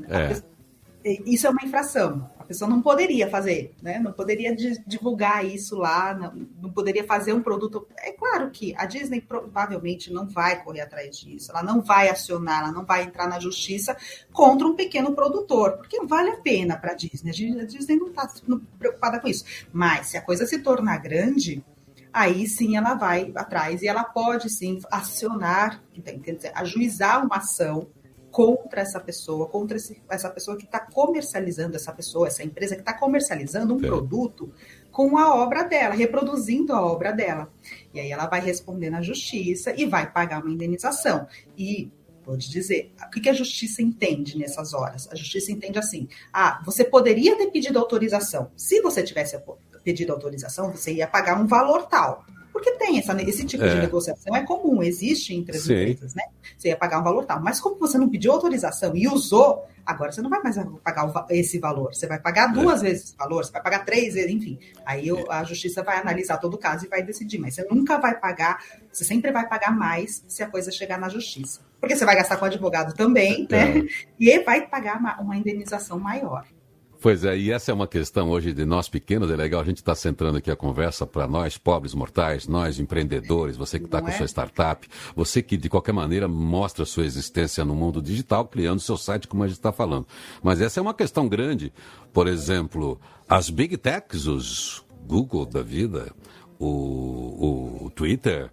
Speaker 5: Isso é uma infração. A pessoa não poderia fazer, né? Não poderia divulgar isso lá, não poderia fazer um produto. É claro que a Disney provavelmente não vai correr atrás disso, ela não vai acionar, ela não vai entrar na justiça contra um pequeno produtor, porque vale a pena para a Disney. A Disney não está preocupada com isso. Mas se a coisa se tornar grande, aí sim ela vai atrás e ela pode sim acionar, quer dizer, ajuizar uma ação contra essa pessoa, essa pessoa que está comercializando, essa empresa que está comercializando um produto com a obra dela, reproduzindo a obra dela. E aí ela vai responder na justiça e vai pagar uma indenização. E vou te dizer, o que a justiça entende nessas horas? A justiça entende assim, você poderia ter pedido autorização. Se você tivesse pedido autorização, você ia pagar um valor tal. Porque tem esse tipo de negociação, é comum, existe entre as empresas, né? Você ia pagar um valor tal. Mas como você não pediu autorização e usou, agora você não vai mais pagar esse valor. Você vai pagar 2 vezes esse valor, você vai pagar 3 vezes, enfim. Aí a justiça vai analisar todo o caso e vai decidir. Mas você nunca vai pagar, você sempre vai pagar mais se a coisa chegar na justiça. Porque você vai gastar com advogado também, né? E vai pagar uma indenização maior.
Speaker 2: Pois é, e essa é uma questão hoje de nós pequenos, é legal a gente estar centrando aqui a conversa para nós, pobres mortais, nós empreendedores, você que está com sua startup, você que de qualquer maneira mostra sua existência no mundo digital, criando seu site, como a gente está falando. Mas essa é uma questão grande. Por exemplo, as Big Techs, os Google da vida, o Twitter,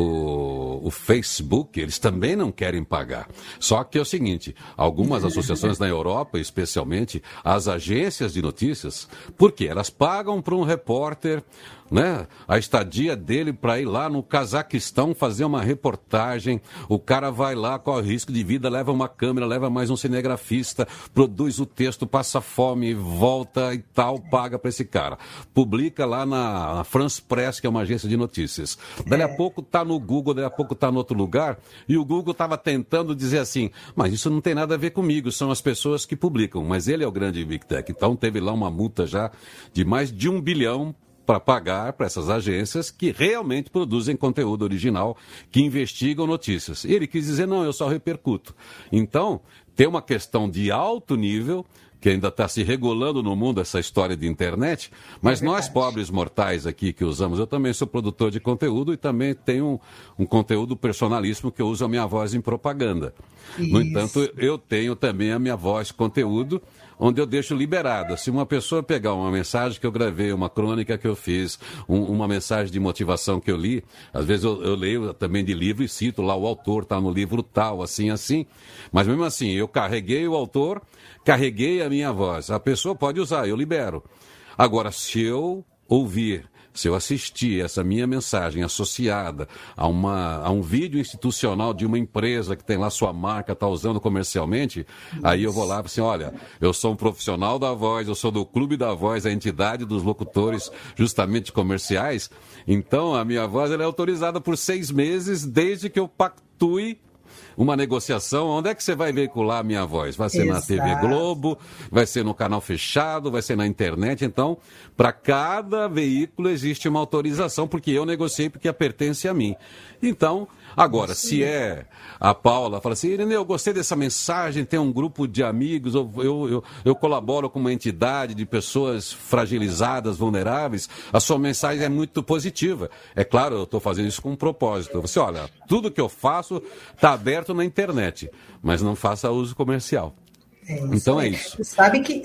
Speaker 2: o Facebook, eles também não querem pagar. Só que é o seguinte, algumas associações na Europa, especialmente as agências de notícias, por quê? Elas pagam para um repórter, né, a estadia dele para ir lá no Cazaquistão fazer uma reportagem, o cara vai lá, corre risco de vida, leva uma câmera, leva mais um cinegrafista, produz o texto, passa fome, volta e tal, paga para esse cara. Publica lá na France Press, que é uma agência de notícias. Dali a pouco tá no Google, dali a pouco tá no outro lugar, e o Google estava tentando dizer assim, mas isso não tem nada a ver comigo, são as pessoas que publicam, mas ele é o grande Big Tech. Então teve lá uma multa já de mais de 1 bilhão para pagar para essas agências que realmente produzem conteúdo original, que investigam notícias. E ele quis dizer, não, eu só repercuto. Então, tem uma questão de alto nível, que ainda está se regulando no mundo essa história de internet, mas nós, pobres mortais aqui que usamos, eu também sou produtor de conteúdo e também tenho um conteúdo personalíssimo que eu uso a minha voz em propaganda. Isso. No entanto, eu tenho também a minha voz conteúdo, onde eu deixo liberada. Se uma pessoa pegar uma mensagem que eu gravei, uma crônica que eu fiz, uma mensagem de motivação que eu li, às vezes eu leio também de livro e cito lá o autor, está no livro tal, assim, mas mesmo assim, eu carreguei o autor, carreguei a minha voz. A pessoa pode usar, eu libero. Agora, se eu ouvir, se eu assistir essa minha mensagem associada a um vídeo institucional de uma empresa que tem lá sua marca, está usando comercialmente, aí eu vou lá e falo assim, olha, eu sou um profissional da voz, eu sou do Clube da Voz, a entidade dos locutores justamente comerciais, então a minha voz ela é autorizada por 6 meses desde que eu pactue uma negociação. Onde é que você vai veicular a minha voz? Vai ser na TV Globo, vai ser no canal fechado, vai ser na internet. Então, para cada veículo existe uma autorização, porque eu negociei, porque pertence a mim. Então, agora, se é a Paula, fala assim, Irineu, eu gostei dessa mensagem, tem um grupo de amigos, eu colaboro com uma entidade de pessoas fragilizadas, vulneráveis, a sua mensagem é muito positiva. É claro, eu estou fazendo isso com um propósito. Você, olha, tudo que eu faço está aberto na internet, mas não faça uso comercial. Então é isso.
Speaker 5: Sabe que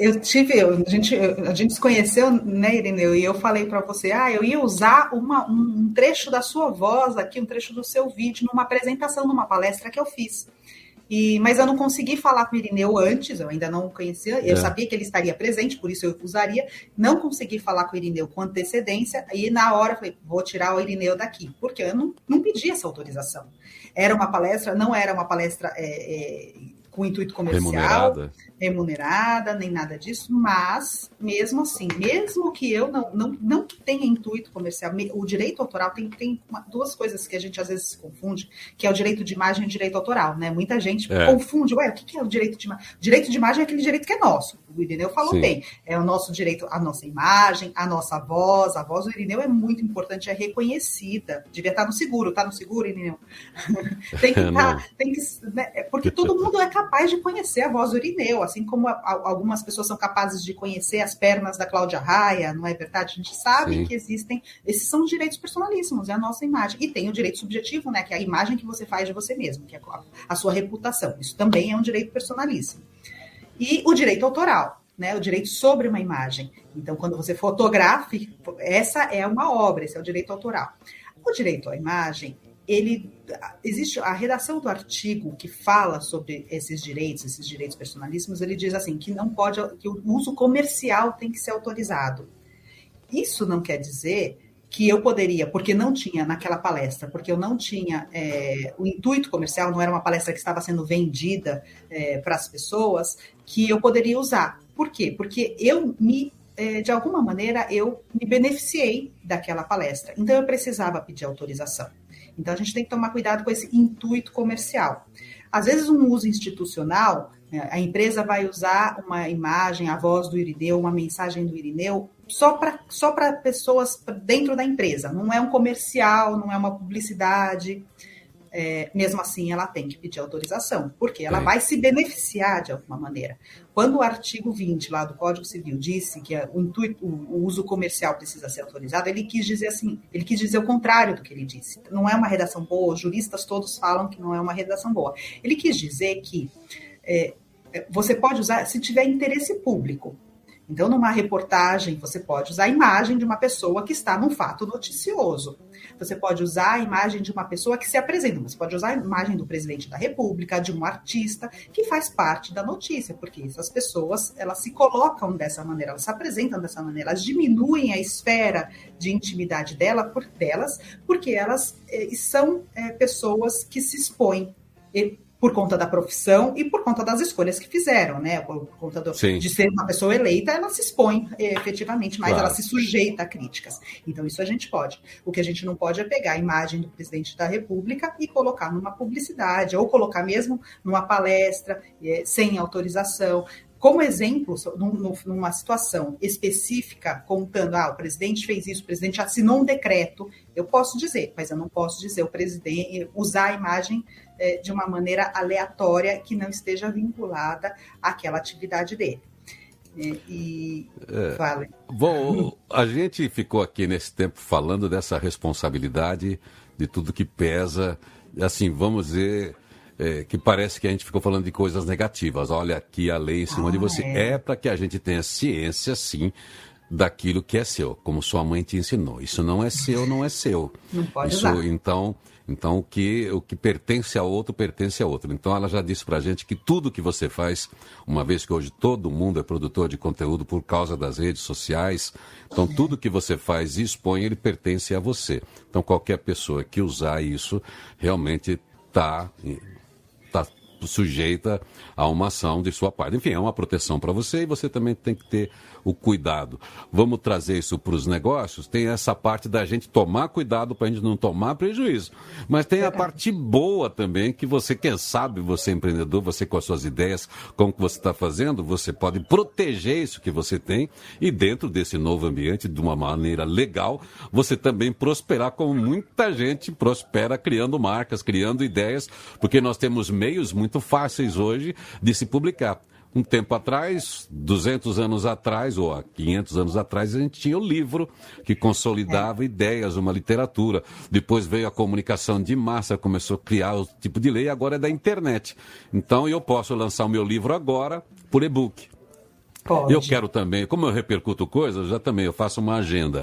Speaker 5: a gente se conheceu, né, Irineu? E eu falei para você, eu ia usar um trecho da sua voz aqui, um trecho do seu vídeo, numa apresentação, numa palestra que eu fiz. Mas eu não consegui falar com o Irineu antes, eu ainda não o conhecia, eu sabia que ele estaria presente, por isso eu usaria. Não consegui falar com o Irineu com antecedência, e na hora eu falei, vou tirar o Irineu daqui, porque eu não pedi essa autorização. Era uma palestra, não era uma palestra com intuito comercial, remunerada, nem nada disso, mas mesmo assim, mesmo que eu não tenha intuito comercial, o direito autoral tem duas coisas que a gente às vezes se confunde, que é o direito de imagem e o direito autoral, né? Muita gente confunde, o que é o direito de imagem? O direito de imagem é aquele direito que é nosso, o Irineu falou bem, é o nosso direito, a nossa imagem, a nossa voz, a voz do Irineu é muito importante, é reconhecida, devia estar no seguro, tá no seguro, Irineu? Tem que estar, né? Porque todo mundo é capaz de conhecer a voz do Irineu, assim como algumas pessoas são capazes de conhecer as pernas da Cláudia Raia, não é verdade? A gente sabe que existem, esses são direitos personalíssimos, é a nossa imagem. E tem o direito subjetivo, né, que é a imagem que você faz de você mesmo, que é a sua reputação. Isso também é um direito personalíssimo. E o direito autoral, né, o direito sobre uma imagem. Então, quando você fotografe, essa é uma obra, esse é o direito autoral. O direito à imagem, existe a redação do artigo que fala sobre esses direitos personalíssimos, ele diz assim, que não pode, que o uso comercial tem que ser autorizado. Isso não quer dizer que eu poderia, porque não tinha naquela palestra, porque eu não tinha o intuito comercial, não era uma palestra que estava sendo vendida para as pessoas, que eu poderia usar. Por quê? Porque eu me de alguma maneira, eu me beneficiei daquela palestra. Então, eu precisava pedir autorização. Então, a gente tem que tomar cuidado com esse intuito comercial. Às vezes, um uso institucional, a empresa vai usar uma imagem, a voz do Irineu, uma mensagem do Irineu, só para pessoas dentro da empresa. Não é um comercial, não é uma publicidade. Mesmo assim, ela tem que pedir autorização, porque ela vai se beneficiar de alguma maneira. Quando o artigo 20 lá do Código Civil disse que o uso comercial precisa ser autorizado, ele quis dizer assim, ele quis dizer o contrário do que ele disse. Não é uma redação boa, os juristas todos falam que não é uma redação boa. Ele quis dizer que você pode usar se tiver interesse público. Então, numa reportagem, você pode usar a imagem de uma pessoa que está num fato noticioso. Você pode usar a imagem de uma pessoa que se apresenta. Você pode usar a imagem do presidente da República, de um artista, que faz parte da notícia, porque essas pessoas, elas se colocam dessa maneira, elas se apresentam dessa maneira, elas diminuem a esfera de intimidade delas, porque elas são pessoas que se expõem por conta da profissão e por conta das escolhas que fizeram, né? Por conta de ser uma pessoa eleita, ela se expõe efetivamente, mas ela se sujeita a críticas. Então, isso a gente pode. O que a gente não pode é pegar a imagem do presidente da República e colocar numa publicidade, ou colocar mesmo numa palestra, sem autorização. Como exemplo, numa situação específica, contando, o presidente fez isso, o presidente assinou um decreto, eu posso dizer, mas eu não posso dizer o presidente usar a imagem de uma maneira aleatória que não esteja vinculada àquela atividade dele. Vale.
Speaker 2: Bom, a gente ficou aqui nesse tempo falando dessa responsabilidade, de tudo que pesa, assim, vamos dizer... que parece que a gente ficou falando de coisas negativas. Olha aqui a lei em cima de você. É para que a gente tenha ciência, sim, daquilo que é seu, como sua mãe te ensinou. Isso não é seu, não é seu.
Speaker 5: Não pode usar.
Speaker 2: Então o que pertence a outro, pertence a outro. Então ela já disse para a gente que tudo que você faz, uma vez que hoje todo mundo é produtor de conteúdo por causa das redes sociais, então tudo que você faz e expõe, ele pertence a você. Então qualquer pessoa que usar isso, realmente está sujeita a uma ação de sua parte. Enfim, é uma proteção para você e você também tem que ter o cuidado. Vamos trazer isso para os negócios? Tem essa parte da gente tomar cuidado para a gente não tomar prejuízo. Mas tem a parte boa também, que você, quem sabe, você é empreendedor, você com as suas ideias, como que você está fazendo, você pode proteger isso que você tem e dentro desse novo ambiente, de uma maneira legal, você também prosperar como muita gente prospera criando marcas, criando ideias, porque nós temos meios muito fáceis hoje de se publicar. Um tempo atrás, 200 anos atrás, ou há 500 anos atrás, a gente tinha o livro que consolidava ideias, uma literatura. Depois veio a comunicação de massa, começou a criar o tipo de lei, agora é da internet. Então eu posso lançar o meu livro agora por e-book.
Speaker 5: Pode.
Speaker 2: Eu quero também, como eu repercuto coisas, eu faço uma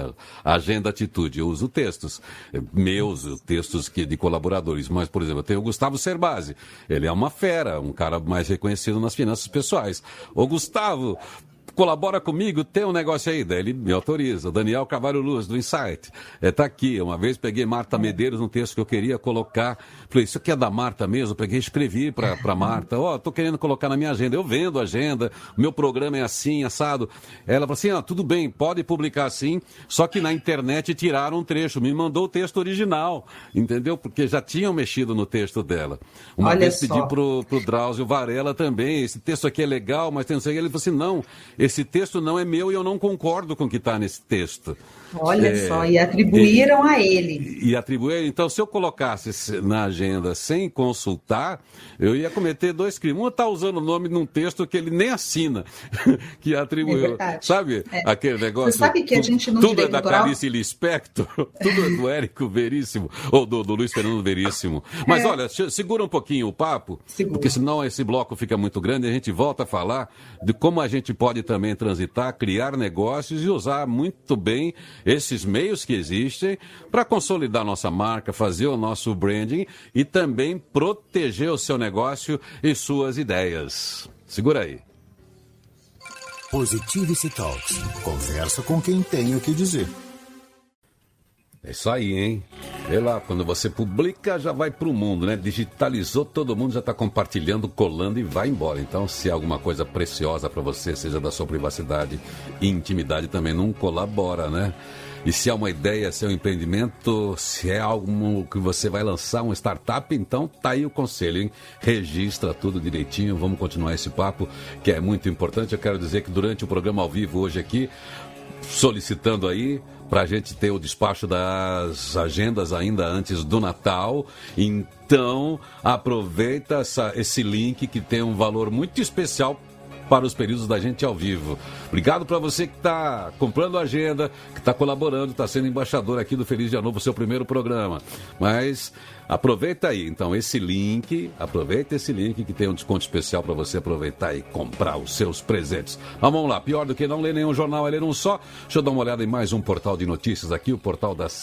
Speaker 2: agenda atitude, eu uso textos meus, textos de colaboradores, mas, por exemplo, eu tenho o Gustavo Cerbasi, ele é uma fera, um cara mais reconhecido nas finanças pessoais. Ô Gustavo, colabora comigo, tem um negócio aí, daí ele me autoriza. O Daniel Carvalho Luz, do Insight, tá aqui. Uma vez peguei Marta Medeiros, um texto que eu queria colocar. Falei, isso aqui é da Marta mesmo? Eu peguei e escrevi para Marta. Tô querendo colocar na minha agenda. Eu vendo a agenda, meu programa é assim, assado. Ela falou assim, tudo bem, pode publicar assim, só que na internet tiraram um trecho. Me mandou o texto original, entendeu? Porque já tinham mexido no texto dela. Uma vez pedi pro Drauzio Varela também, esse texto aqui é legal, mas tem não sei o que. Ele falou assim, não, esse texto não é meu e eu não concordo com o que está nesse texto.
Speaker 5: Olha só, e atribuíram a ele.
Speaker 2: E atribuíram. Então, se eu colocasse na agenda sem consultar, eu ia cometer 2 crimes. Um está usando o nome num texto que ele nem assina, que atribuiu. Sabe aquele negócio?
Speaker 5: Você sabe que a gente não
Speaker 2: tudo é da Clarice Lispector, tudo é do Érico Veríssimo, ou do Luiz Fernando Veríssimo. Mas olha, segura um pouquinho o papo, porque senão esse bloco fica muito grande e a gente volta a falar de como a gente pode também transitar, criar negócios e usar muito bem esses meios que existem para consolidar nossa marca, fazer o nosso branding e também proteger o seu negócio e suas ideias. Segura aí.
Speaker 1: Positivity Talks. Conversa com quem tem o que dizer.
Speaker 2: É isso aí, hein? Vê lá, quando você publica, já vai para o mundo, né? Digitalizou, todo mundo já está compartilhando, colando e vai embora. Então, se é alguma coisa preciosa para você, seja da sua privacidade e intimidade, também não colabora, né? E se é uma ideia, se é um empreendimento, se é algo que você vai lançar, uma startup, então tá aí o conselho, hein? Registra tudo direitinho, vamos continuar esse papo, que é muito importante. Eu quero dizer que durante o programa ao vivo hoje aqui, solicitando aí para a gente ter o despacho das agendas ainda antes do Natal. Então, aproveita esse link que tem um valor muito especial para os períodos da gente ao vivo. Obrigado para você que está comprando a agenda, que está colaborando, está sendo embaixador aqui do Feliz Dia Novo, seu primeiro programa. Mas aproveita aí, então, aproveita esse link que tem um desconto especial para você aproveitar e comprar os seus presentes. Mas vamos lá, pior do que não ler nenhum jornal, é ler um só. Deixa eu dar uma olhada em mais um portal de notícias aqui, o portal da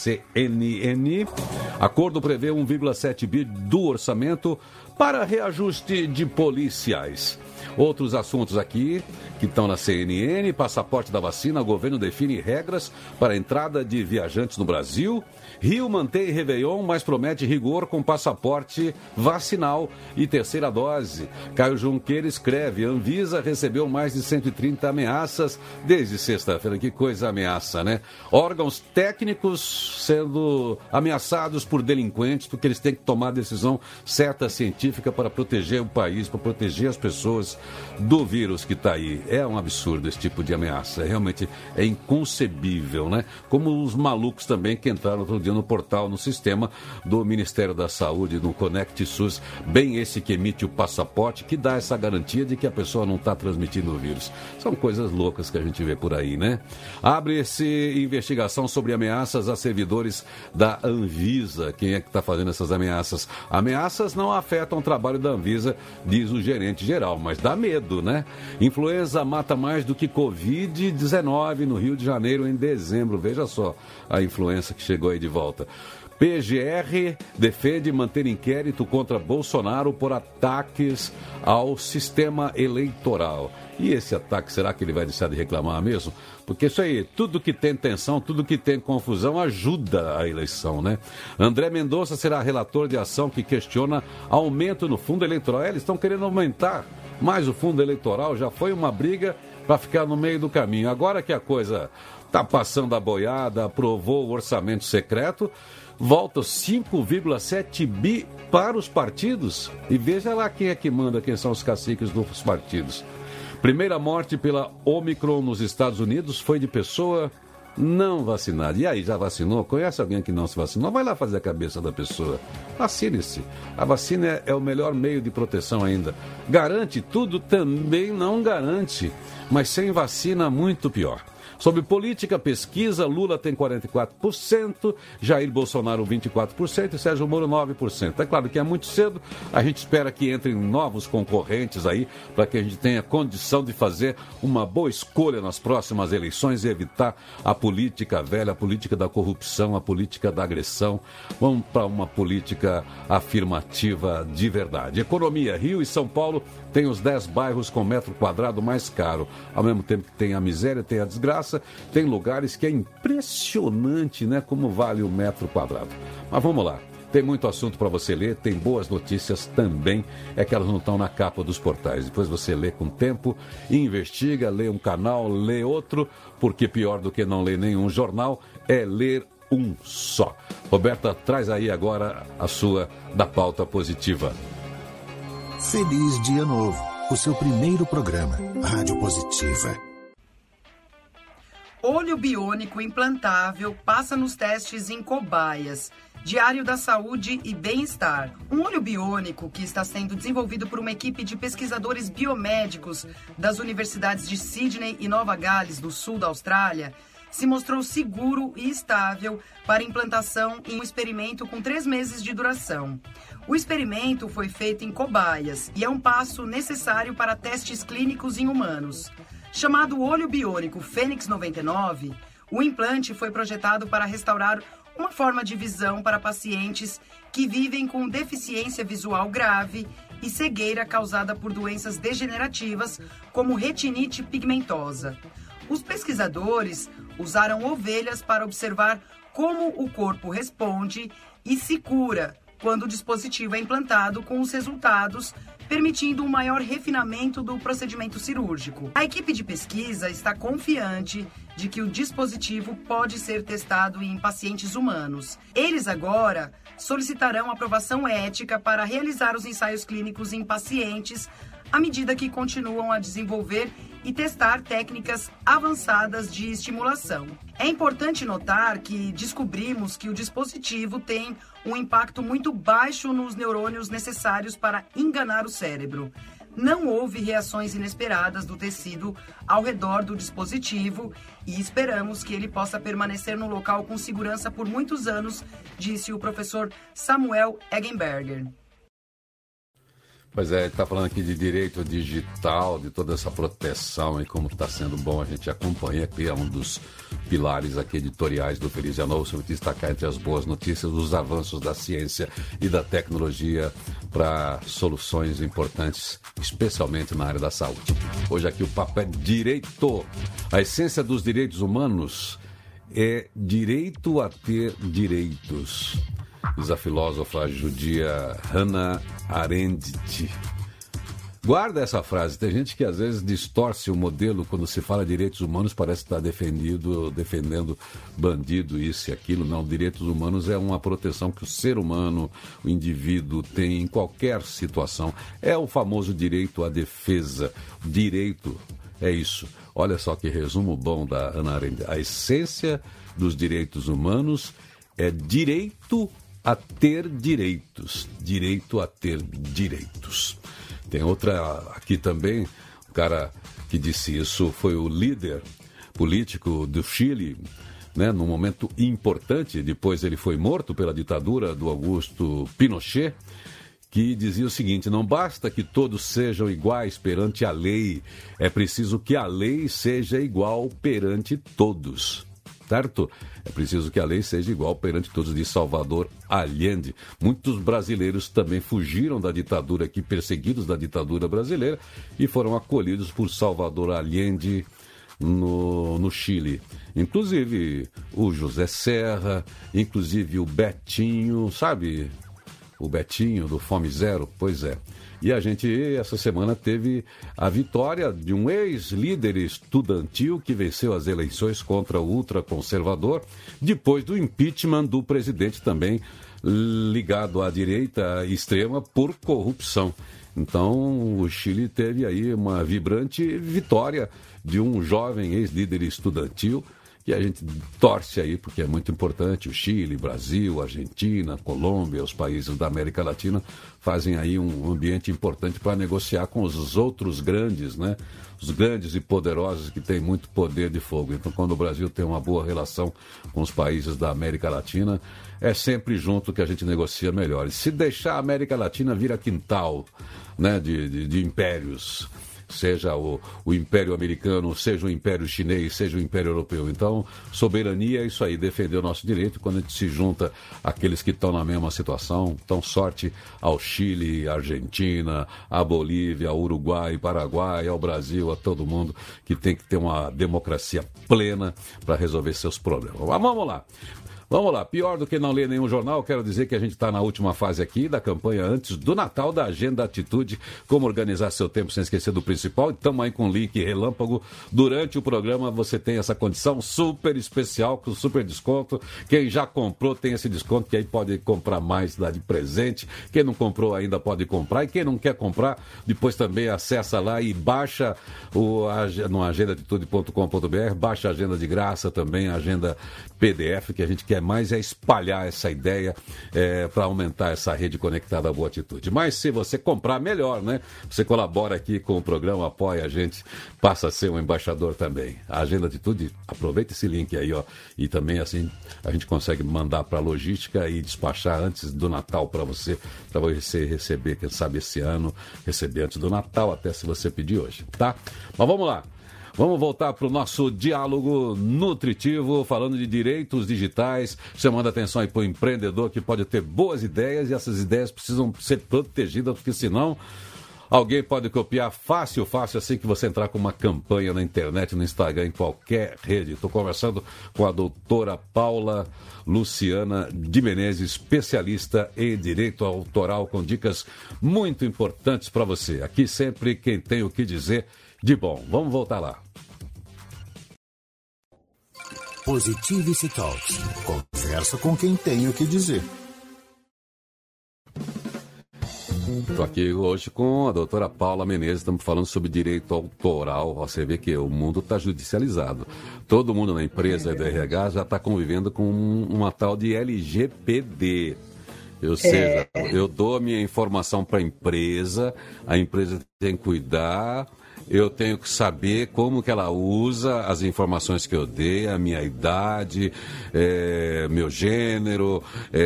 Speaker 2: CNN. Acordo prevê 1,7 bi do orçamento para reajuste de policiais. Outros assuntos aqui que estão na CNN: passaporte da vacina, o governo define regras para a entrada de viajantes no Brasil. Rio mantém Réveillon, mas promete rigor com passaporte vacinal e terceira dose. Caio Junqueira escreve: Anvisa recebeu mais de 130 ameaças desde sexta-feira. Que coisa ameaça, né? Órgãos técnicos sendo ameaçados por delinquentes, porque eles têm que tomar a decisão certa, científica, para proteger o país, para proteger as pessoas do vírus que está aí. É um absurdo esse tipo de ameaça. Realmente é inconcebível, né? Como os malucos também que entraram outro dia no portal, no sistema do Ministério da Saúde, no Conect SUS, bem esse que emite o passaporte, que dá essa garantia de que a pessoa não está transmitindo o vírus. São coisas loucas que a gente vê por aí, né? Abre-se investigação sobre ameaças a servidores da Anvisa. Quem é que está fazendo essas ameaças? Ameaças não afetam o trabalho da Anvisa, diz o gerente geral, mas dá medo, né? Influenza mata mais do que Covid-19 no Rio de Janeiro em dezembro. Veja só a influenza que chegou aí de volta. PGR defende manter inquérito contra Bolsonaro por ataques ao sistema eleitoral. E esse ataque, será que ele vai deixar de reclamar mesmo? Porque isso aí, tudo que tem tensão, tudo que tem confusão ajuda a eleição, né? André Mendonça será relator de ação que questiona aumento no fundo eleitoral. Eles estão querendo aumentar mais o fundo eleitoral, já foi uma briga para ficar no meio do caminho. Agora que a coisa está passando a boiada, aprovou o orçamento secreto, volta 5,7 bi para os partidos. E veja lá quem é que manda, quem são os caciques dos partidos. Primeira morte pela Omicron nos Estados Unidos foi de pessoa não vacinada. E aí, já vacinou? Conhece alguém que não se vacinou? Vai lá fazer a cabeça da pessoa. Vacine-se. A vacina é o melhor meio de proteção ainda. Garante tudo? Também não garante. Mas sem vacina, muito pior. Sobre política, pesquisa, Lula tem 44%, Jair Bolsonaro 24% e Sérgio Moro 9%. É claro que é muito cedo, a gente espera que entrem novos concorrentes aí, para que a gente tenha condição de fazer uma boa escolha nas próximas eleições e evitar a política velha, a política da corrupção, a política da agressão. Vamos para uma política afirmativa de verdade. Economia, Rio e São Paulo têm os 10 bairros com metro quadrado mais caro. Ao mesmo tempo que tem a miséria, tem a desgraça, tem lugares que é impressionante, né, como vale o metro quadrado. Mas vamos lá, tem muito assunto para você ler, tem boas notícias também, é que elas não estão na capa dos portais. Depois você lê com tempo, investiga, lê um canal, lê outro, porque pior do que não ler nenhum jornal é ler um só. Roberta, traz aí agora a sua da pauta positiva.
Speaker 1: Feliz Dia Novo, o seu primeiro programa, Rádio Positiva.
Speaker 3: Olho biônico implantável passa nos testes em cobaias. Diário da Saúde e Bem-Estar. Um olho biônico que está sendo desenvolvido por uma equipe de pesquisadores biomédicos das universidades de Sydney e Nova Gales, do sul da Austrália, se mostrou seguro e estável para implantação em um experimento com 3 meses de duração. O experimento foi feito em cobaias e é um passo necessário para testes clínicos em humanos. Chamado olho biônico Fênix 99, o implante foi projetado para restaurar uma forma de visão para pacientes que vivem com deficiência visual grave e cegueira causada por doenças degenerativas como retinite pigmentosa. Os pesquisadores usaram ovelhas para observar como o corpo responde e se cura quando o dispositivo é implantado, com os resultados permitindo um maior refinamento do procedimento cirúrgico. A equipe de pesquisa está confiante de que o dispositivo pode ser testado em pacientes humanos. Eles agora solicitarão aprovação ética para realizar os ensaios clínicos em pacientes à medida que continuam a desenvolver e testar técnicas avançadas de estimulação. É importante notar que descobrimos que o dispositivo tem um impacto muito baixo nos neurônios necessários para enganar o cérebro. Não houve reações inesperadas do tecido ao redor do dispositivo e esperamos que ele possa permanecer no local com segurança por muitos anos, disse o professor Samuel Eggenberger.
Speaker 2: Pois é, ele está falando aqui de direito digital, de toda essa proteção e como está sendo bom a gente acompanhar, que é um dos pilares aqui editoriais do Feliz Dia Novo, sobre destacar entre as boas notícias os avanços da ciência e da tecnologia para soluções importantes, especialmente na área da saúde. Hoje aqui o papo é direito. A essência dos direitos humanos é direito a ter direitos. Diz a filósofa judia Hannah Arendt. Guarda essa frase. Tem gente que às vezes distorce o modelo quando se fala de direitos humanos, parece estar defendendo bandido, isso e aquilo. Não, direitos humanos é uma proteção que o ser humano, o indivíduo tem em qualquer situação. É o famoso direito à defesa. Direito é isso. Olha só que resumo bom da Hannah Arendt. A essência dos direitos humanos é direito a ter direitos. Direito a ter direitos. Tem outra aqui também, o cara que disse isso foi o líder político do Chile, né, num momento importante, depois ele foi morto pela ditadura do Augusto Pinochet, que dizia o seguinte: não basta que todos sejam iguais perante a lei, é preciso que a lei seja igual perante todos. Certo? É preciso que a lei seja igual perante todos, de Salvador Allende. Muitos brasileiros também fugiram da ditadura aqui, perseguidos da ditadura brasileira, e foram acolhidos por Salvador Allende no Chile. Inclusive o José Serra, inclusive o Betinho, sabe? O Betinho do Fome Zero, pois é. E a gente, essa semana, teve a vitória de um ex-líder estudantil que venceu as eleições contra o ultraconservador, depois do impeachment do presidente também ligado à direita extrema por corrupção. Então, o Chile teve aí uma vibrante vitória de um jovem ex-líder estudantil, que a gente torce aí, porque é muito importante. O Chile, Brasil, Argentina, Colômbia, os países da América Latina fazem aí um ambiente importante para negociar com os outros grandes, né? Os grandes e poderosos que têm muito poder de fogo. Então, quando o Brasil tem uma boa relação com os países da América Latina, é sempre junto que a gente negocia melhor. E se deixar a América Latina vira quintal, né, de impérios, seja o Império Americano, seja o Império Chinês, seja o Império Europeu. Então, soberania é isso aí, defender o nosso direito. Quando a gente se junta àqueles que estão na mesma situação, então sorte ao Chile, à Argentina, à Bolívia, ao Uruguai, Paraguai, ao Brasil, a todo mundo que tem que ter uma democracia plena para resolver seus problemas. Mas vamos lá. Vamos lá, pior do que não ler nenhum jornal, quero dizer que a gente está na última fase aqui da campanha antes do Natal da Agenda Atitude, como organizar seu tempo sem esquecer do principal. Estamos aí com o link relâmpago. Durante o programa você tem essa condição super especial, com super desconto. Quem já comprou tem esse desconto, que aí pode comprar mais, dar de presente. Quem não comprou ainda pode comprar. E quem não quer comprar, depois também acessa lá e baixa no agendaatitude.com.br, baixa a agenda de graça também, a agenda PDF, que a gente quer mais é espalhar essa ideia para aumentar essa rede conectada à Boa Atitude. Mas se você comprar, melhor, né? Você colabora aqui com o programa, apoia a gente, passa a ser um embaixador também. A Agenda Atitude, aproveita esse link aí, ó, e também assim a gente consegue mandar para a logística e despachar antes do Natal para você receber, quem sabe esse ano, receber antes do Natal, até se você pedir hoje, tá? Mas vamos lá. Vamos voltar para o nosso diálogo nutritivo, falando de direitos digitais, chamando a atenção aí para o empreendedor que pode ter boas ideias e essas ideias precisam ser protegidas, porque senão Alguém pode copiar fácil, assim que você entrar com uma campanha na internet, no Instagram, em qualquer rede. Estou conversando com a doutora Paula Luciana de Menezes, especialista em direito autoral, com dicas muito importantes para você. Aqui sempre quem tem o que dizer de bom. Vamos voltar lá.
Speaker 1: Positivity Talks. Conversa com quem tem o que dizer.
Speaker 2: Estou aqui hoje com a doutora Paula Menezes, estamos falando sobre direito autoral. Você vê que o mundo está judicializado. Todo mundo na empresa do RH já está convivendo com uma tal de LGPD. Ou seja, eu dou a minha informação para a empresa tem que cuidar, eu tenho que saber como que ela usa as informações que eu dei, a minha idade, meu gênero,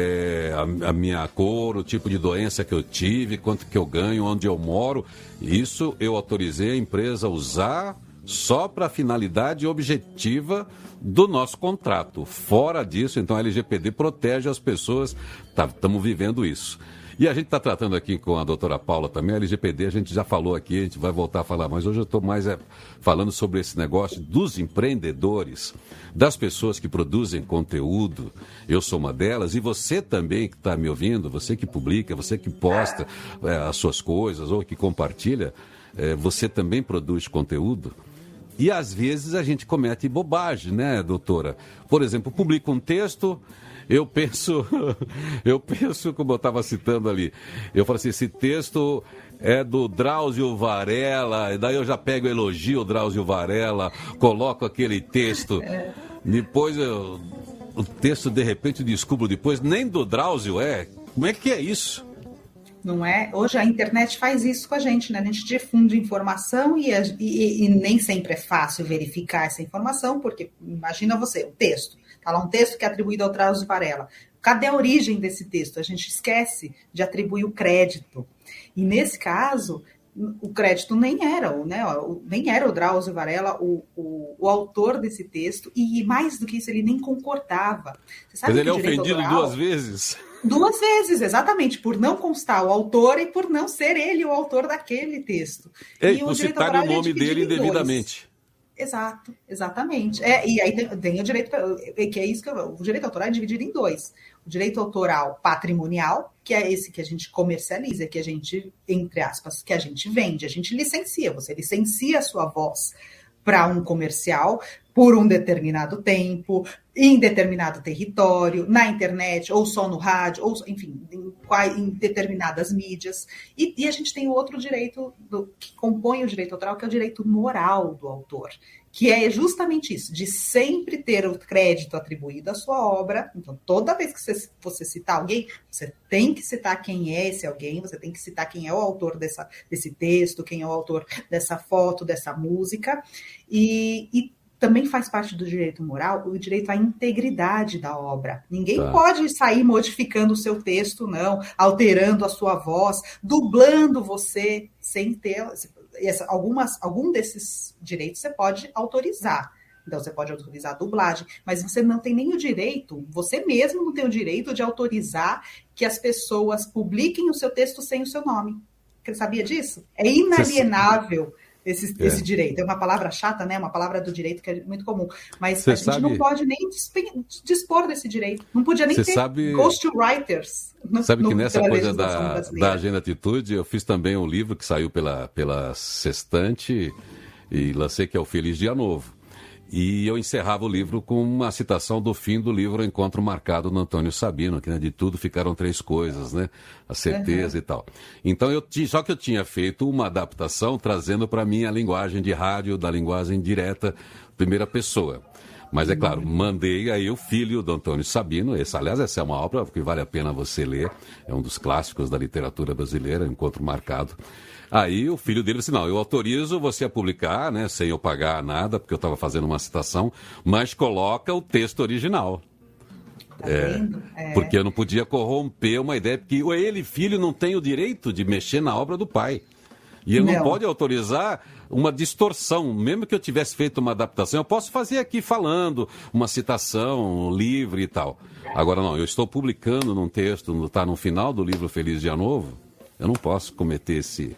Speaker 2: a minha cor, o tipo de doença que eu tive, quanto que eu ganho, onde eu moro. Isso eu autorizei a empresa a usar só para a finalidade objetiva do nosso contrato. Fora disso, então, a LGPD protege as pessoas. Estamos vivendo isso. E a gente está tratando aqui com a doutora Paula também, a LGPD, a gente já falou aqui, a gente vai voltar a falar, mas hoje eu estou mais falando sobre esse negócio dos empreendedores, das pessoas que produzem conteúdo. Eu sou uma delas, e você também que está me ouvindo, você que publica, você que posta as suas coisas ou que compartilha, você também produz conteúdo. E às vezes a gente comete bobagem, né, doutora? Por exemplo, publica um texto. Eu penso, como eu estava citando ali, eu falo assim, esse texto é do Drauzio Varela, e daí eu já pego elogio o Drauzio Varela, coloco aquele texto, depois o texto de repente descubro depois, nem do Drauzio é. Como é que é isso?
Speaker 5: Não é? Hoje a internet faz isso com a gente, né? A gente difunde informação e nem sempre é fácil verificar essa informação, porque imagina você, o texto. Está lá um texto que é atribuído ao Drauzio Varela. Cadê a origem desse texto? A gente esquece de atribuir o crédito. E nesse caso, o crédito nem era o Drauzio Varela, o autor desse texto, e mais do que isso, ele nem concordava. Você sabe.
Speaker 2: Mas ele é ofendido duas vezes.
Speaker 5: 2 vezes, exatamente, por não constar o autor e por não ser ele o autor daquele texto.
Speaker 2: E por citar o nome dele indevidamente.
Speaker 5: Exato, exatamente. E aí tem o direito, que é isso que o direito autoral é dividido em 2. O direito autoral patrimonial, que é esse que a gente comercializa, que a gente, entre aspas, que a gente vende, a gente licencia. Você licencia a sua voz para um comercial por um determinado tempo, em determinado território, na internet, ou só no rádio, ou enfim, em determinadas mídias. E a gente tem o outro direito que compõe o direito autoral, que é o direito moral do autor, que é justamente isso, de sempre ter o crédito atribuído à sua obra. Então, toda vez que você citar alguém, você tem que citar quem é esse alguém, você tem que citar quem é o autor desse texto, quem é o autor dessa foto, dessa música, e também faz parte do direito moral o direito à integridade da obra. Ninguém pode sair modificando o seu texto, não, alterando a sua voz, dublando você sem ter. Algum desses direitos você pode autorizar. Então, você pode autorizar a dublagem, mas você não tem nem o direito, você mesmo não tem o direito de autorizar que as pessoas publiquem o seu texto sem o seu nome. Você sabia disso? É inalienável. Esse direito. É uma palavra chata, né? Uma palavra do direito que é muito comum. Mas a gente não pode nem dispor desse direito. Não podia nem ter ghostwriters.
Speaker 2: Sabe que nessa coisa da Agenda Atitude, eu fiz também um livro que saiu pela Sextante e lancei, que é o Feliz Dia Novo. E eu encerrava o livro com uma citação do fim do livro Encontro Marcado no Antônio Sabino, que, né, de tudo ficaram 3 coisas, né? A certeza e tal. Então, só que eu tinha feito uma adaptação trazendo para mim a linguagem de rádio, da linguagem direta, primeira pessoa. Mas, é claro, mandei aí o filho do Antônio Sabino. Aliás, essa é uma obra que vale a pena você ler. É um dos clássicos da literatura brasileira, Encontro Marcado. Aí o filho dele disse, não, eu autorizo você a publicar, né, sem eu pagar nada, porque eu estava fazendo uma citação, mas coloca o texto original. Porque eu não podia corromper uma ideia, porque ele, filho, não tem o direito de mexer na obra do pai. E ele não pode autorizar uma distorção. Mesmo que eu tivesse feito uma adaptação, eu posso fazer aqui falando, uma citação livre e tal. Agora não, eu estou publicando num texto, está no final do livro Feliz Dia Novo, eu não posso cometer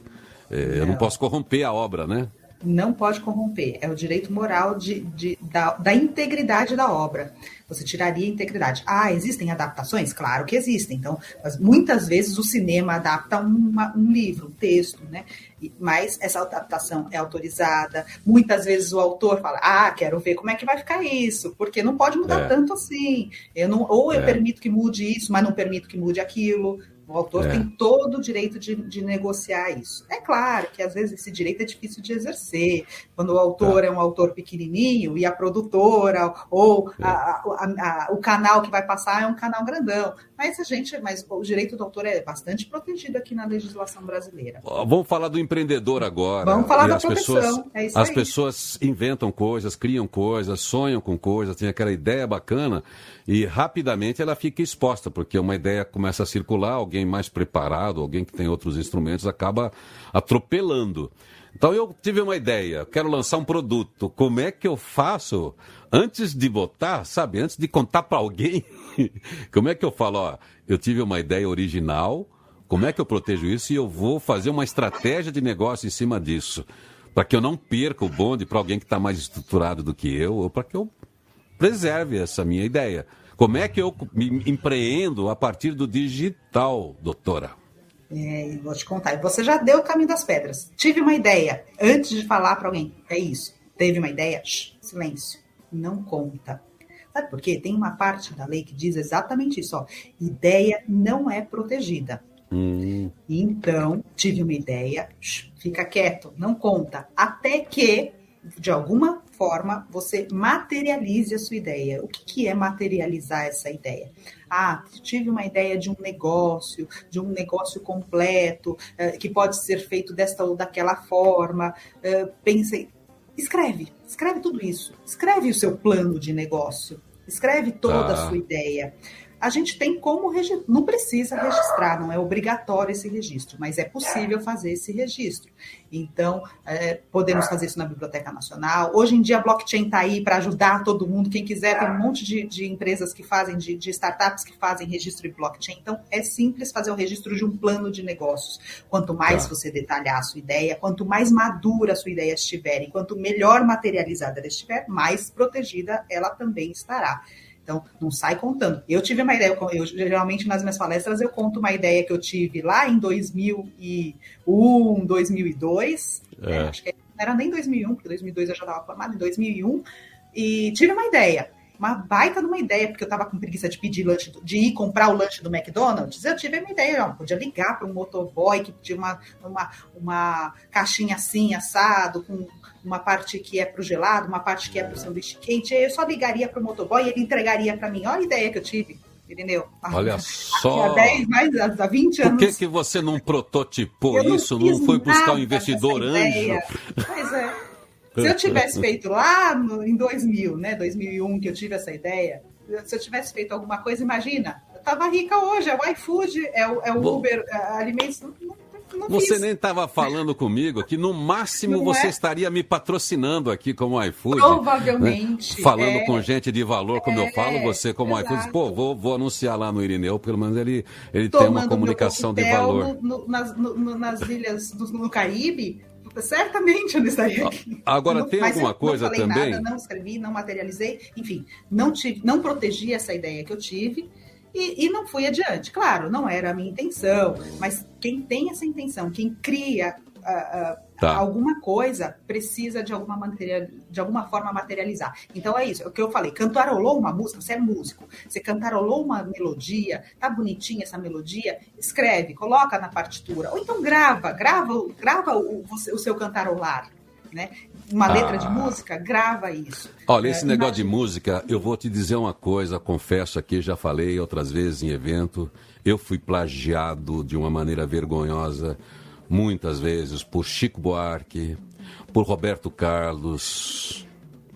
Speaker 2: Eu não posso corromper a obra, né?
Speaker 5: Não pode corromper. É o direito moral da integridade da obra. Você tiraria a integridade. Existem adaptações? Claro que existem. Então, muitas vezes o cinema adapta um livro, um texto, né? Mas essa adaptação é autorizada. Muitas vezes o autor fala, quero ver como é que vai ficar isso, porque não pode mudar tanto assim. Eu permito que mude isso, mas não permito que mude aquilo. O autor tem todo o direito de negociar isso. É claro que, às vezes, esse direito é difícil de exercer. Quando o autor é um autor pequenininho e a produtora ou o canal que vai passar é um canal grandão. Mas o direito do autor é bastante protegido aqui na legislação brasileira.
Speaker 2: Vamos falar do empreendedor agora.
Speaker 5: Vamos falar da proteção.
Speaker 2: As pessoas inventam coisas, criam coisas, sonham com coisas, tem aquela ideia bacana e rapidamente ela fica exposta, porque uma ideia começa a circular, alguém mais preparado, alguém que tem outros instrumentos, acaba atropelando. Então eu tive uma ideia, quero lançar um produto, como é que eu faço antes de botar, sabe, antes de contar para alguém? Como é que eu falo, eu tive uma ideia original, como é que eu protejo isso e eu vou fazer uma estratégia de negócio em cima disso, para que eu não perca o bonde para alguém que está mais estruturado do que eu, ou para que eu preserve essa minha ideia. Como é que eu me empreendo a partir do digital, doutora?
Speaker 5: Vou te contar. Você já deu o caminho das pedras. Tive uma ideia. Antes de falar para alguém, é isso. Teve uma ideia? Silêncio. Não conta. Sabe por quê? Tem uma parte da lei que diz exatamente isso. Ideia não é protegida. Então, tive uma ideia. Fica quieto. Não conta. Até que, de alguma forma, você materialize a sua ideia. O que é materializar essa ideia? Tive uma ideia de um negócio completo, que pode ser feito desta ou daquela forma. Pensei, escreve tudo isso. Escreve o seu plano de negócio. Escreve toda a sua ideia. A gente tem como registrar, não precisa registrar, não é obrigatório esse registro, mas é possível fazer esse registro. Então, podemos fazer isso na Biblioteca Nacional. Hoje em dia, a blockchain está aí para ajudar todo mundo. Quem quiser, tem um monte de empresas que fazem, de startups que fazem registro de blockchain. Então, é simples fazer o registro de um plano de negócios. Quanto mais você detalhar a sua ideia, quanto mais madura a sua ideia estiver e quanto melhor materializada ela estiver, mais protegida ela também estará. Então, não sai contando. Eu tive uma ideia, geralmente nas minhas palestras eu conto uma ideia que eu tive lá em 2001, 2002, acho que não era nem 2001, porque 2002 eu já estava formada, em 2001, e tive uma ideia, uma baita de uma ideia, porque eu estava com preguiça de pedir lanche, de ir comprar o lanche do McDonald's. Eu tive uma ideia, eu podia ligar para um motoboy que tinha uma caixinha assim, assado, com uma parte que é para o gelado, uma parte que é para o sanduíche quente. Eu só ligaria para o motoboy e ele entregaria para mim. Olha a ideia que eu tive, entendeu?
Speaker 2: Olha só.
Speaker 5: Há 20 anos.
Speaker 2: Por que você não prototipou isso? Não foi buscar um investidor anjo?
Speaker 5: Pois é. Se eu tivesse feito lá em 2000, né, 2001, que eu tive essa ideia, se eu tivesse feito alguma coisa, imagina, eu estava rica hoje, é o iFood, é o Uber, alimentos... Não
Speaker 2: você
Speaker 5: fiz.
Speaker 2: Nem estava falando comigo que no máximo você estaria me patrocinando aqui como iFood.
Speaker 5: Provavelmente.
Speaker 2: Né? Falando com gente de valor, como eu falo, você como iFood. Pô, vou anunciar lá no Irineu, pelo menos ele tem uma comunicação de valor.
Speaker 5: Nas ilhas no Caribe, certamente eu não estaria aqui.
Speaker 2: Agora, tem alguma coisa também?
Speaker 5: Nada, não escrevi, não materializei, enfim, não protegi essa ideia que eu tive. E não fui adiante. Claro, não era a minha intenção, mas quem tem essa intenção, quem cria alguma coisa, precisa de alguma forma materializar. Então é isso, é o que eu falei, cantarolou uma música, você é músico, você cantarolou uma melodia, tá bonitinha essa melodia, escreve, coloca na partitura, ou então grava o seu cantarolar. Né? Uma letra de música, grava isso.
Speaker 2: Olha, esse negócio de música, eu vou te dizer uma coisa, confesso aqui, já falei outras vezes em evento, eu fui plagiado de uma maneira vergonhosa, muitas vezes, por Chico Buarque, por Roberto Carlos.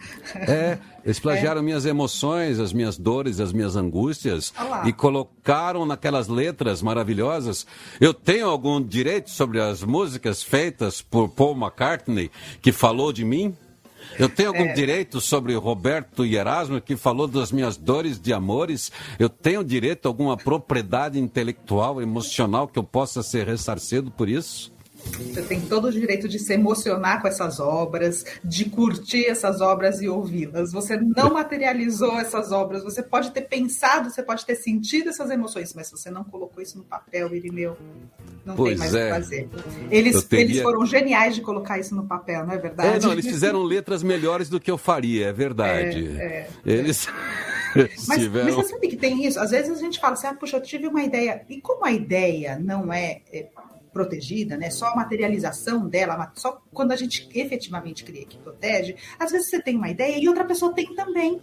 Speaker 2: Eles plagiaram minhas emoções, as minhas dores, as minhas angústias e colocaram naquelas letras maravilhosas. Eu tenho algum direito sobre as músicas feitas por Paul McCartney, que falou de mim? Eu tenho algum direito sobre Roberto e Erasmo, que falou das minhas dores de amores? Eu tenho direito a alguma propriedade intelectual, emocional, que eu possa ser ressarcido por isso?
Speaker 5: Você tem todo o direito de se emocionar com essas obras, de curtir essas obras e ouvi-las. Você não materializou essas obras, você pode ter pensado, você pode ter sentido essas emoções, mas se você não colocou isso no papel, Irineu, não tem mais o que fazer. Eles foram geniais de colocar isso no papel, não é verdade?
Speaker 2: Eles fizeram letras melhores do que eu faria, é verdade. Eles...
Speaker 5: Mas você sabe que tem isso? Às vezes a gente fala assim, puxa, eu tive uma ideia. E como a ideia não é protegida, né? Só a materialização dela, só quando a gente efetivamente cria que protege, às vezes você tem uma ideia e outra pessoa tem também.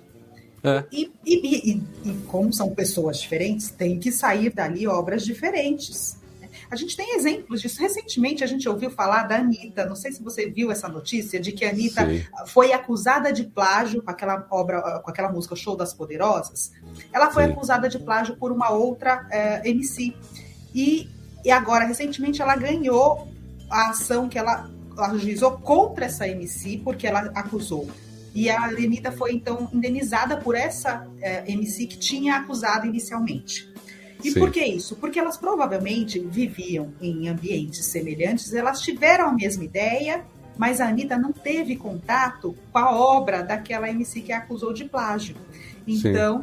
Speaker 5: E como são pessoas diferentes, tem que sair dali obras diferentes. A gente tem exemplos disso. Recentemente a gente ouviu falar da Anitta, não sei se você viu essa notícia, de que a Anitta foi acusada de plágio com aquela obra, com aquela música Show das Poderosas. Ela foi acusada de plágio por uma outra MC. E agora, recentemente, ela ganhou a ação que ela ajuizou contra essa MC, porque ela acusou. E a Anitta foi, então, indenizada por essa MC que tinha acusado inicialmente. E por que isso? Porque elas provavelmente viviam em ambientes semelhantes, elas tiveram a mesma ideia, mas a Anitta não teve contato com a obra daquela MC que a acusou de plágio. Então,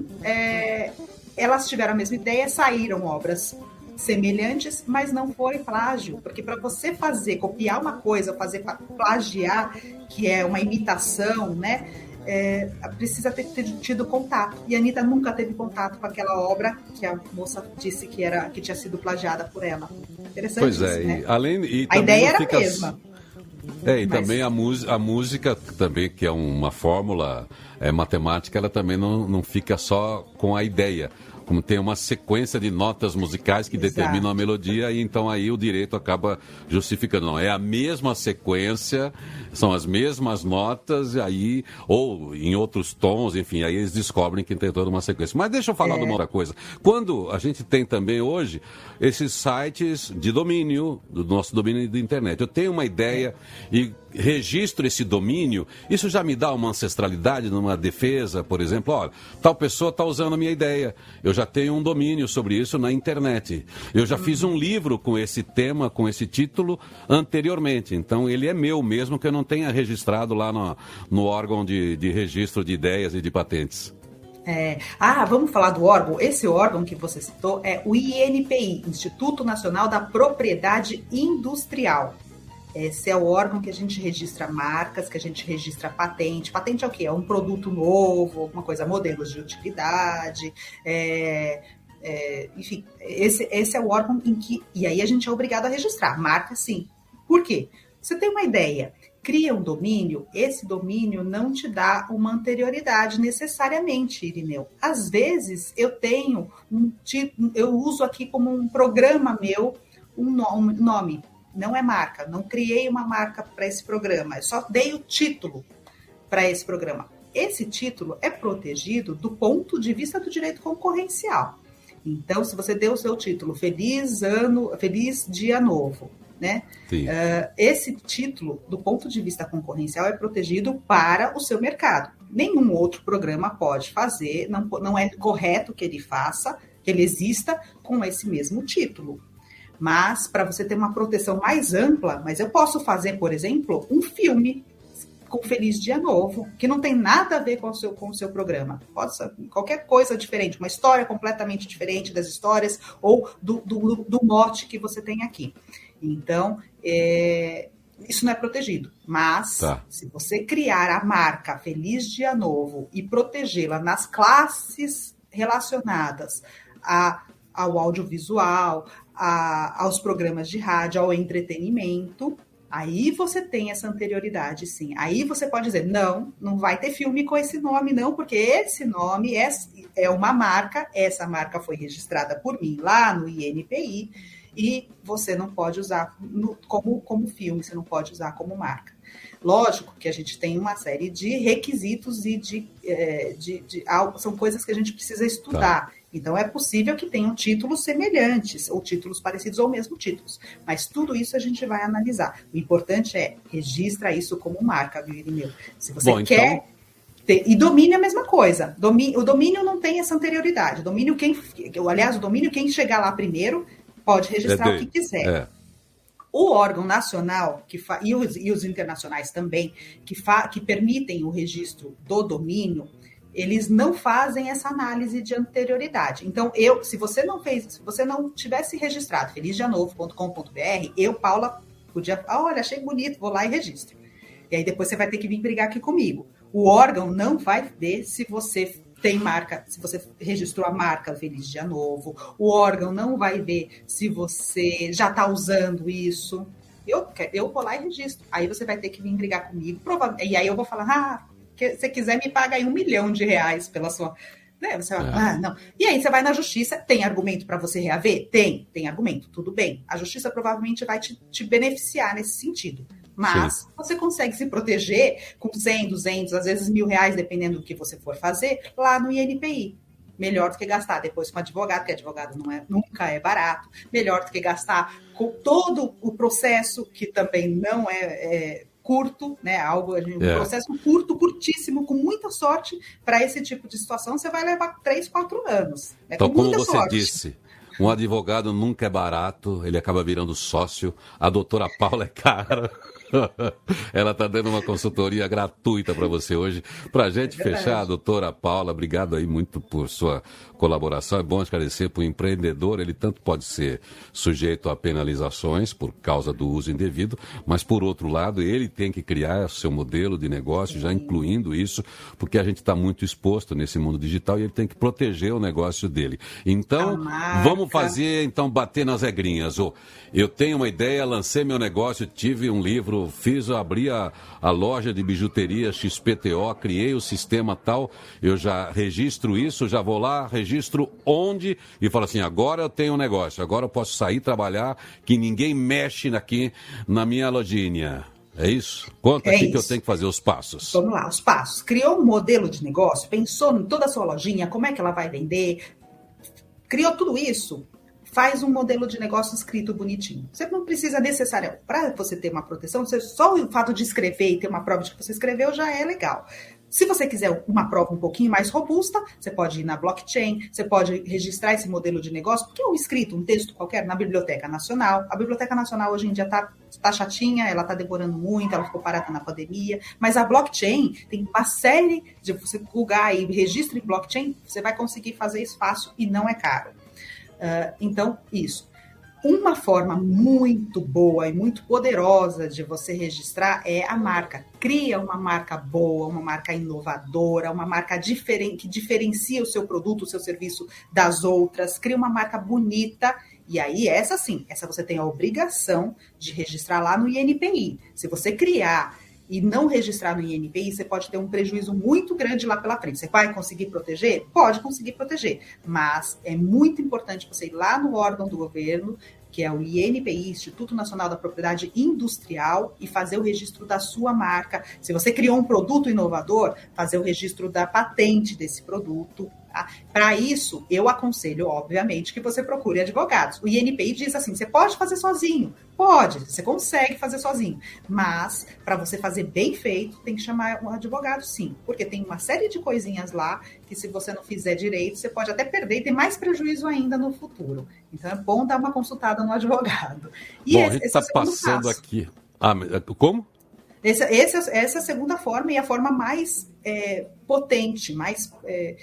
Speaker 5: elas tiveram a mesma ideia, saíram obras semelhantes, mas não foi plágio, porque para você copiar uma coisa, fazer plagiar, que é uma imitação, né? Precisa ter tido contato. E a Anitta nunca teve contato com aquela obra que a moça disse que tinha sido plagiada por ela. Interessante.
Speaker 2: Pois
Speaker 5: isso, né?
Speaker 2: A
Speaker 5: ideia era a mesma.
Speaker 2: Também a música também, que é uma fórmula matemática, ela também não fica só com a ideia. Como tem uma sequência de notas musicais que determinam a melodia, e então aí o direito acaba justificando. Não, é a mesma sequência, são as mesmas notas, aí, ou em outros tons, enfim, aí eles descobrem que tem toda uma sequência. Mas deixa eu falar de uma outra coisa. Quando a gente tem também hoje esses sites de domínio, do nosso domínio da internet, eu tenho uma ideia e registro esse domínio, isso já me dá uma ancestralidade numa defesa, por exemplo, olha, tal pessoa está usando a minha ideia, eu já tenho um domínio sobre isso na internet, eu já fiz um livro com esse tema, com esse título anteriormente, então ele é meu mesmo que eu não tenha registrado lá no órgão de registro de ideias e de patentes.
Speaker 5: Vamos falar do órgão. Esse órgão que você citou é o INPI, Instituto Nacional da Propriedade Industrial. Esse é o órgão que a gente registra marcas, que a gente registra patente. Patente é o quê? É um produto novo, alguma coisa, modelos de utilidade, enfim, esse é o órgão em que... E aí a gente é obrigado a registrar. Marca, sim. Por quê? Você tem uma ideia, cria um domínio, esse domínio não te dá uma anterioridade necessariamente, Irineu. Às vezes eu tenho eu uso aqui como um programa meu um nome. Não é marca, não criei uma marca para esse programa, eu só dei o título para esse programa. Esse título é protegido do ponto de vista do direito concorrencial. Então, se você deu o seu título, Feliz Dia Novo, né? Esse título, do ponto de vista concorrencial, é protegido para o seu mercado. Nenhum outro programa pode fazer, não é correto que ele faça, que ele exista com esse mesmo título. Mas, para você ter uma proteção mais ampla, mas eu posso fazer, por exemplo, um filme com Feliz Dia Novo, que não tem nada a ver com o seu programa. Pode ser qualquer coisa diferente, uma história completamente diferente das histórias ou do mote que você tem aqui. Então, isso não é protegido. Mas, se você criar a marca Feliz Dia Novo e protegê-la nas classes relacionadas ao audiovisual, aos programas de rádio, ao entretenimento, aí você tem essa anterioridade, sim. Aí você pode dizer, não vai ter filme com esse nome, não, porque esse nome é uma marca, essa marca foi registrada por mim lá no INPI, e você não pode usar como filme, você não pode usar como marca. Lógico que a gente tem uma série de requisitos e são coisas que a gente precisa estudar. Então, é possível que tenham títulos semelhantes, ou títulos parecidos, ou mesmo títulos. Mas tudo isso a gente vai analisar. O importante é registrar isso como marca, viu, Irineu? Se você quer... E domínio é a mesma coisa. O domínio não tem essa anterioridade. O domínio, quem chegar lá primeiro, pode registrar o que quiser. O órgão nacional e os internacionais também, que permitem o registro do domínio, eles não fazem essa análise de anterioridade. Então, se você não tivesse registrado felizdianovo.com.br, Paula, podia, olha, achei bonito, vou lá e registro. E aí depois você vai ter que vir brigar aqui comigo. O órgão não vai ver se você tem marca, se você registrou a marca Feliz Dia Novo. O órgão não vai ver se você já está usando isso. Eu vou lá e registro. Aí você vai ter que vir brigar comigo. E aí eu vou falar, se você quiser me paga aí R$1 milhão pela sua... Né? Você vai, não. E aí você vai na justiça, tem argumento para você reaver? Tem argumento, tudo bem. A justiça provavelmente vai te beneficiar nesse sentido. Mas você consegue se proteger com 100, 200, às vezes R$1.000, dependendo do que você for fazer, lá no INPI. Melhor do que gastar depois com advogado, porque advogado nunca é barato. Melhor do que gastar com todo o processo, que também não é curto, né? Um processo curtíssimo, com muita sorte. Para esse tipo de situação, você vai levar 3, 4 anos. Né?
Speaker 2: Então,
Speaker 5: como
Speaker 2: você disse, um advogado nunca é barato, ele acaba virando sócio. A doutora Paula é cara. Ela está dando uma consultoria gratuita para você hoje. Para a gente fechar, doutora Paula, obrigado aí muito por sua colaboração. É bom esclarecer para o empreendedor, ele tanto pode ser sujeito a penalizações por causa do uso indevido, mas por outro lado, ele tem que criar seu modelo de negócio, já incluindo isso, porque a gente está muito exposto nesse mundo digital e ele tem que proteger o negócio dele. Então, vamos fazer, bater nas regrinhas. Eu tenho uma ideia, lancei meu negócio, tive um livro, abri a loja de bijuteria XPTO, criei o sistema tal, eu já registro isso, já vou lá, registro onde e falo assim, agora eu tenho um negócio, agora eu posso sair trabalhar, que ninguém mexe aqui na minha lojinha. É isso? Conta aqui que eu tenho que fazer os passos.
Speaker 5: Vamos lá, os passos. Criou um modelo de negócio, pensou em toda a sua lojinha, como é que ela vai vender, criou tudo isso. Faz um modelo de negócio escrito bonitinho. Você não precisa necessariamente, para você ter uma proteção, só o fato de escrever e ter uma prova de que você escreveu já é legal. Se você quiser uma prova um pouquinho mais robusta, você pode ir na blockchain, você pode registrar esse modelo de negócio, porque é um escrito, um texto qualquer, na Biblioteca Nacional. A Biblioteca Nacional hoje em dia tá chatinha, ela está demorando muito, ela ficou parada na pandemia, mas a blockchain tem uma série de você plugar e registro em blockchain, você vai conseguir fazer isso fácil e não é caro. Então, isso. Uma forma muito boa e muito poderosa de você registrar é a marca. Cria uma marca boa, uma marca inovadora, uma marca que diferencia o seu produto, o seu serviço das outras. Cria uma marca bonita. E aí, essa você tem a obrigação de registrar lá no INPI. Se você criar e não registrar no INPI, você pode ter um prejuízo muito grande lá pela frente. Você vai conseguir proteger? Pode conseguir proteger, mas é muito importante você ir lá no órgão do governo, que é o INPI, Instituto Nacional da Propriedade Industrial, e fazer o registro da sua marca. Se você criou um produto inovador, fazer o registro da patente desse produto. Tá? Para isso, eu aconselho, obviamente, que você procure advogados. O INPI diz assim, você pode fazer sozinho? Pode, você consegue fazer sozinho. Mas, para você fazer bem feito, tem que chamar um advogado, sim. Porque tem uma série de coisinhas lá que, se você não fizer direito, você pode até perder e ter mais prejuízo ainda no futuro. Então, é bom dar uma consultada no advogado. E
Speaker 2: bom, a gente está passando aqui. Como?
Speaker 5: Essa é a segunda forma e a forma mais potente, mais...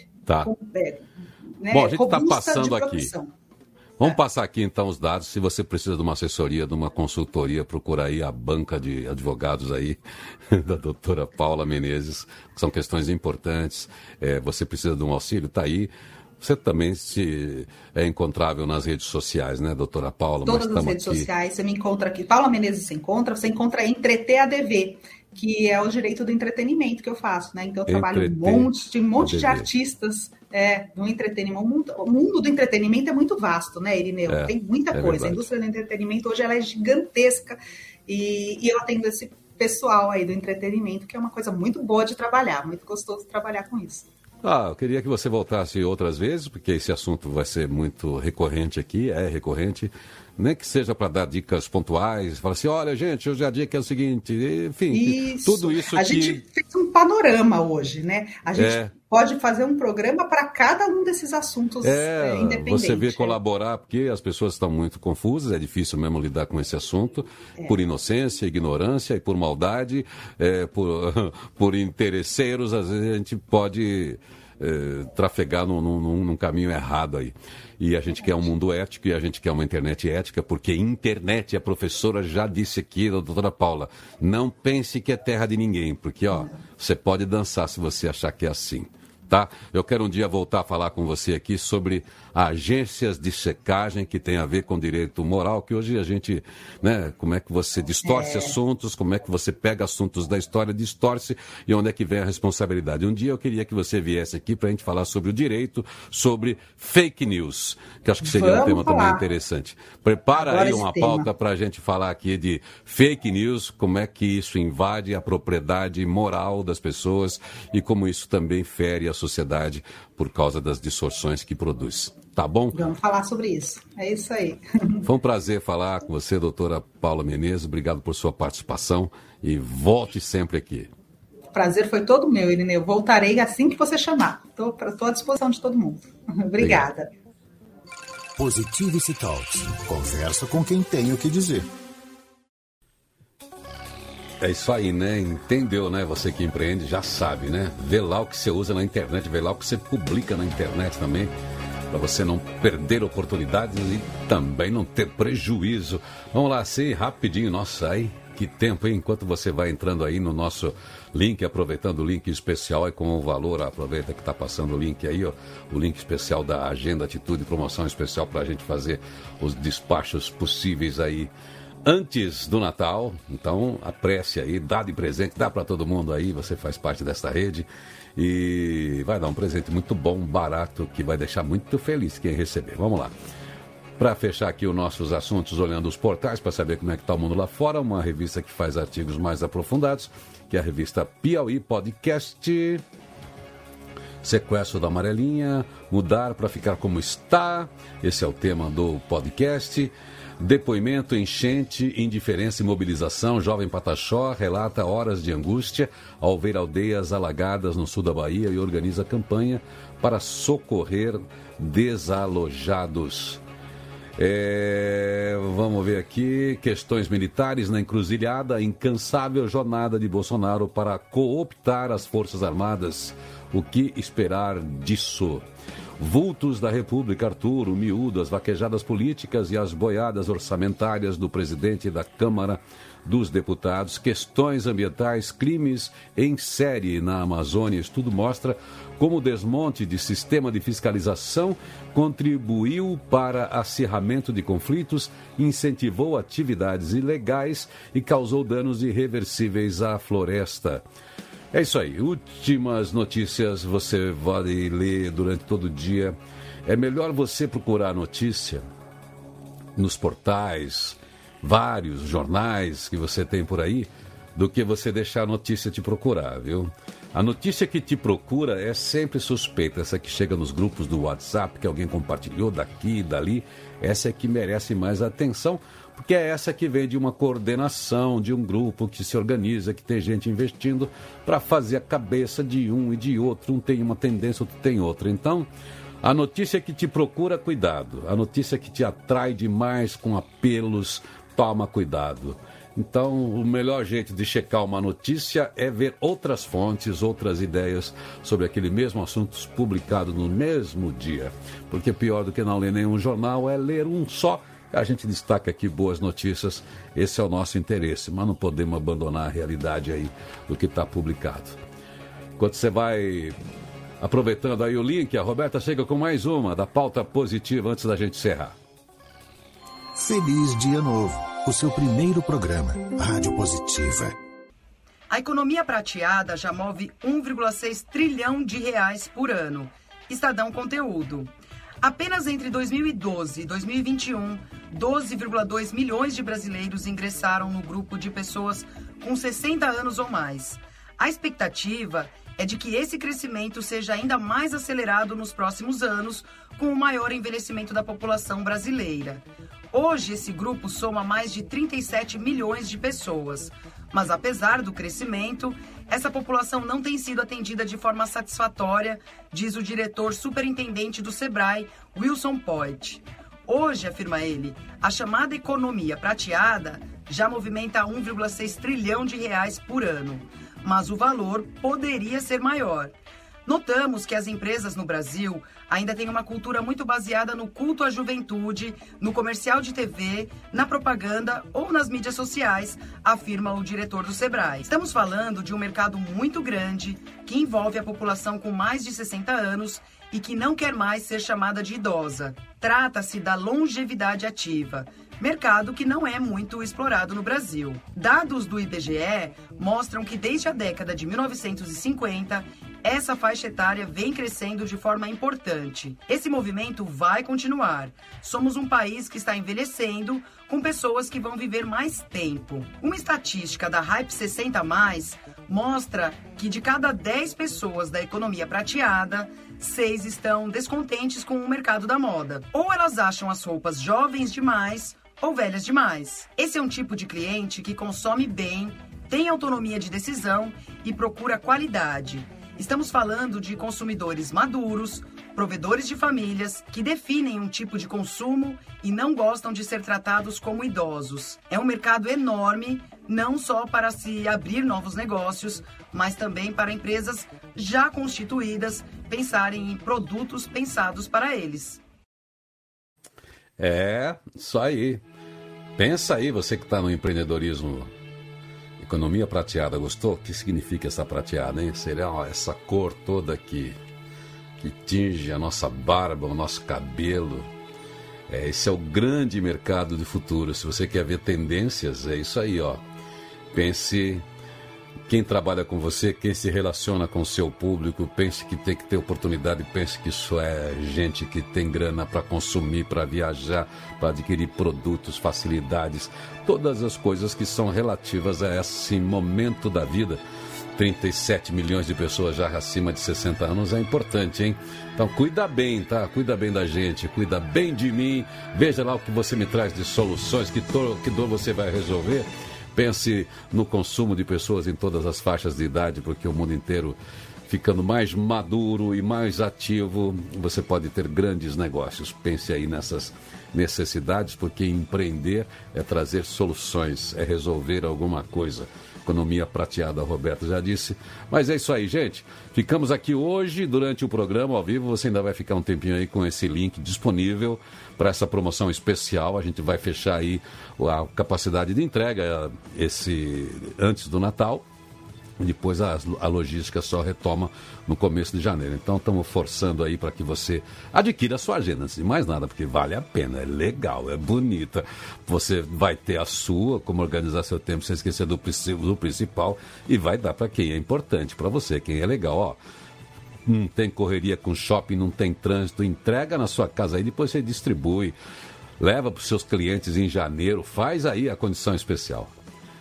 Speaker 2: Bom, a gente está passando aqui. Vamos passar aqui, então, os dados. Se você precisa de uma assessoria, de uma consultoria, procura aí a banca de advogados aí, da doutora Paula Menezes, que são questões importantes. Você precisa de um auxílio, está aí. Você também é encontrável nas redes sociais, né, doutora Paula?
Speaker 5: Todas as redes sociais, você me encontra aqui. Paula Menezes você encontra Entreter ADV, que é o direito do entretenimento que eu faço, né? Então eu trabalho um monte de artistas no entretenimento. O mundo do entretenimento é muito vasto, né, Irineu? Tem muita coisa. Verdade. A indústria do entretenimento hoje ela é gigantesca e eu atendo esse pessoal aí do entretenimento, que é uma coisa muito boa de trabalhar, muito gostoso de trabalhar com isso.
Speaker 2: Eu queria que você voltasse outras vezes, porque esse assunto vai ser muito recorrente aqui, recorrente, nem que seja para dar dicas pontuais, falar assim, olha, gente, hoje a dica é o seguinte, enfim, tudo isso
Speaker 5: a gente fez um panorama hoje, né? A gente pode fazer um programa para cada um desses assuntos independentes.
Speaker 2: Você vê colaborar, porque as pessoas estão muito confusas, é difícil mesmo lidar com esse assunto, por inocência, ignorância e por maldade, por interesseiros, às vezes a gente pode trafegar num caminho errado aí. E a gente quer um mundo ético e a gente quer uma internet ética, porque internet, a professora já disse aqui, a doutora Paula, não pense que é terra de ninguém, porque você pode dançar se você achar que é assim. Tá? Eu quero um dia voltar a falar com você aqui sobre agências de checagem que tem a ver com direito moral, que hoje a gente, né, como é que você distorce assuntos, como é que você pega assuntos da história, distorce e onde é que vem a responsabilidade. Um dia eu queria que você viesse aqui para a gente falar sobre o direito, sobre fake news, que acho que seria um tema também interessante. Prepara agora aí uma pauta para a gente falar aqui de fake news, como é que isso invade a propriedade moral das pessoas e como isso também fere a sociedade por causa das distorções que produz. Tá bom?
Speaker 5: Vamos falar sobre isso. É isso aí.
Speaker 2: Foi um prazer falar com você, doutora Paula Menezes. Obrigado por sua participação e volte sempre aqui.
Speaker 5: O prazer foi todo meu, Irineu. Voltarei assim que você chamar. Estou à disposição de todo mundo. Obrigada.
Speaker 1: Positivity Talks. Conversa com quem tem o que dizer.
Speaker 2: É isso aí, né? Entendeu, né? Você que empreende já sabe, né? Vê lá o que você usa na internet, vê lá o que você publica na internet também, para você não perder oportunidades e também não ter prejuízo. Vamos lá, assim, rapidinho. Nossa, aí, que tempo, hein? Enquanto você vai entrando aí no nosso link, aproveitando o link especial aí com o valor, aproveita que está passando o link aí, ó, o link especial da Agenda Atitude, promoção especial para a gente fazer os despachos possíveis aí antes do Natal. Então, apresse aí, dá de presente, dá para todo mundo aí, você faz parte dessa rede e vai dar um presente muito bom, barato, que vai deixar muito feliz quem receber. Vamos lá. Para fechar aqui os nossos assuntos, olhando os portais para saber como é que está o mundo lá fora, uma revista que faz artigos mais aprofundados, que é a revista Piauí Podcast. Sequestro da Amarelinha, mudar para ficar como está, esse é o tema do podcast. Depoimento, enchente, indiferença e mobilização. Jovem Pataxó relata horas de angústia ao ver aldeias alagadas no sul da Bahia e organiza campanha para socorrer desalojados. Vamos ver aqui. Questões militares na encruzilhada. Incansável jornada de Bolsonaro para cooptar as Forças Armadas. O que esperar disso? Vultos da República, Arturo, miúdo, as vaquejadas políticas e as boiadas orçamentárias do presidente da Câmara dos Deputados, questões ambientais, crimes em série na Amazônia. Estudo mostra como o desmonte de sistema de fiscalização contribuiu para acirramento de conflitos, incentivou atividades ilegais e causou danos irreversíveis à floresta. É isso aí, últimas notícias você vai ler durante todo o dia. É melhor você procurar notícia nos portais, vários jornais que você tem por aí, do que você deixar a notícia te procurar, viu? A notícia que te procura é sempre suspeita, essa que chega nos grupos do WhatsApp, que alguém compartilhou daqui e dali, essa é que merece mais atenção, porque é essa que vem de uma coordenação, de um grupo que se organiza, que tem gente investindo para fazer a cabeça de um e de outro. Um tem uma tendência, outro tem outra. Então, a notícia que te procura, cuidado. A notícia que te atrai demais com apelos, toma cuidado. Então, o melhor jeito de checar uma notícia é ver outras fontes, outras ideias sobre aquele mesmo assunto publicado no mesmo dia. Porque pior do que não ler nenhum jornal é ler um só. A gente destaca aqui boas notícias, esse é o nosso interesse, mas não podemos abandonar a realidade aí do que está publicado. Enquanto você vai aproveitando aí o link, a Roberta chega com mais uma da pauta positiva antes da gente encerrar.
Speaker 1: Feliz Dia Novo, o seu primeiro programa, Rádio Positiva.
Speaker 3: A economia prateada já move 1,6 trilhão de reais por ano. Estadão Conteúdo. Apenas entre 2012 e 2021, 12,2 milhões de brasileiros ingressaram no grupo de pessoas com 60 anos ou mais. A expectativa é de que esse crescimento seja ainda mais acelerado nos próximos anos, com o maior envelhecimento da população brasileira. Hoje, esse grupo soma mais de 37 milhões de pessoas. Mas apesar do crescimento, essa população não tem sido atendida de forma satisfatória, diz o diretor superintendente do Sebrae, Wilson Poit. Hoje, afirma ele, a chamada economia prateada já movimenta 1,6 trilhão de reais por ano, mas o valor poderia ser maior. Notamos que as empresas no Brasil ainda têm uma cultura muito baseada no culto à juventude, no comercial de TV, na propaganda ou nas mídias sociais, afirma o diretor do Sebrae. Estamos falando de um mercado muito grande que envolve a população com mais de 60 anos e que não quer mais ser chamada de idosa. Trata-se da longevidade ativa, mercado que não é muito explorado no Brasil. Dados do IBGE mostram que desde a década de 1950, essa faixa etária vem crescendo de forma importante. Esse movimento vai continuar. Somos um país que está envelhecendo, com pessoas que vão viver mais tempo. Uma estatística da Hype 60+, mostra que de cada 10 pessoas da economia prateada, 6 estão descontentes com o mercado da moda. Ou elas acham as roupas jovens demais ou velhas demais. Esse é um tipo de cliente que consome bem, tem autonomia de decisão e procura qualidade. Estamos falando de consumidores maduros, provedores de famílias, que definem um tipo de consumo e não gostam de ser tratados como idosos. É um mercado enorme, não só para se abrir novos negócios, mas também para empresas já constituídas pensarem em produtos pensados para eles.
Speaker 2: É, isso aí. Pensa aí, você que está no empreendedorismo. Economia prateada, gostou? O que significa essa prateada, hein? Seria essa cor toda que tinge a nossa barba, o nosso cabelo. Esse é o grande mercado de futuro. Se você quer ver tendências, é isso aí, ó. Pense quem trabalha com você, quem se relaciona com o seu público, pense que tem que ter oportunidade, pense que isso é gente que tem grana para consumir, para viajar, para adquirir produtos, facilidades, todas as coisas que são relativas a esse momento da vida. 37 milhões de pessoas já acima de 60 anos é importante, hein? Então cuida bem, tá? Cuida bem da gente, cuida bem de mim, veja lá o que você me traz de soluções, que dor você vai resolver. Pense no consumo de pessoas em todas as faixas de idade, porque o mundo inteiro ficando mais maduro e mais ativo, você pode ter grandes negócios. Pense aí nessas necessidades, porque empreender é trazer soluções, é resolver alguma coisa. Economia prateada, Roberto já disse. Mas é isso aí, gente. Ficamos aqui hoje, durante o programa ao vivo. Você ainda vai ficar um tempinho aí com esse link disponível para essa promoção especial. A gente vai fechar aí a capacidade de entrega antes do Natal. Depois a logística só retoma no começo de janeiro. Então estamos forçando aí para que você adquira a sua agenda, sem mais nada, porque vale a pena, é legal, é bonita. Você vai ter a sua, como organizar seu tempo sem esquecer do principal, e vai dar para quem é importante, para você, quem é legal. Ó, não tem correria com shopping, não tem trânsito, entrega na sua casa aí, depois você distribui, leva para os seus clientes em janeiro, faz aí a condição especial.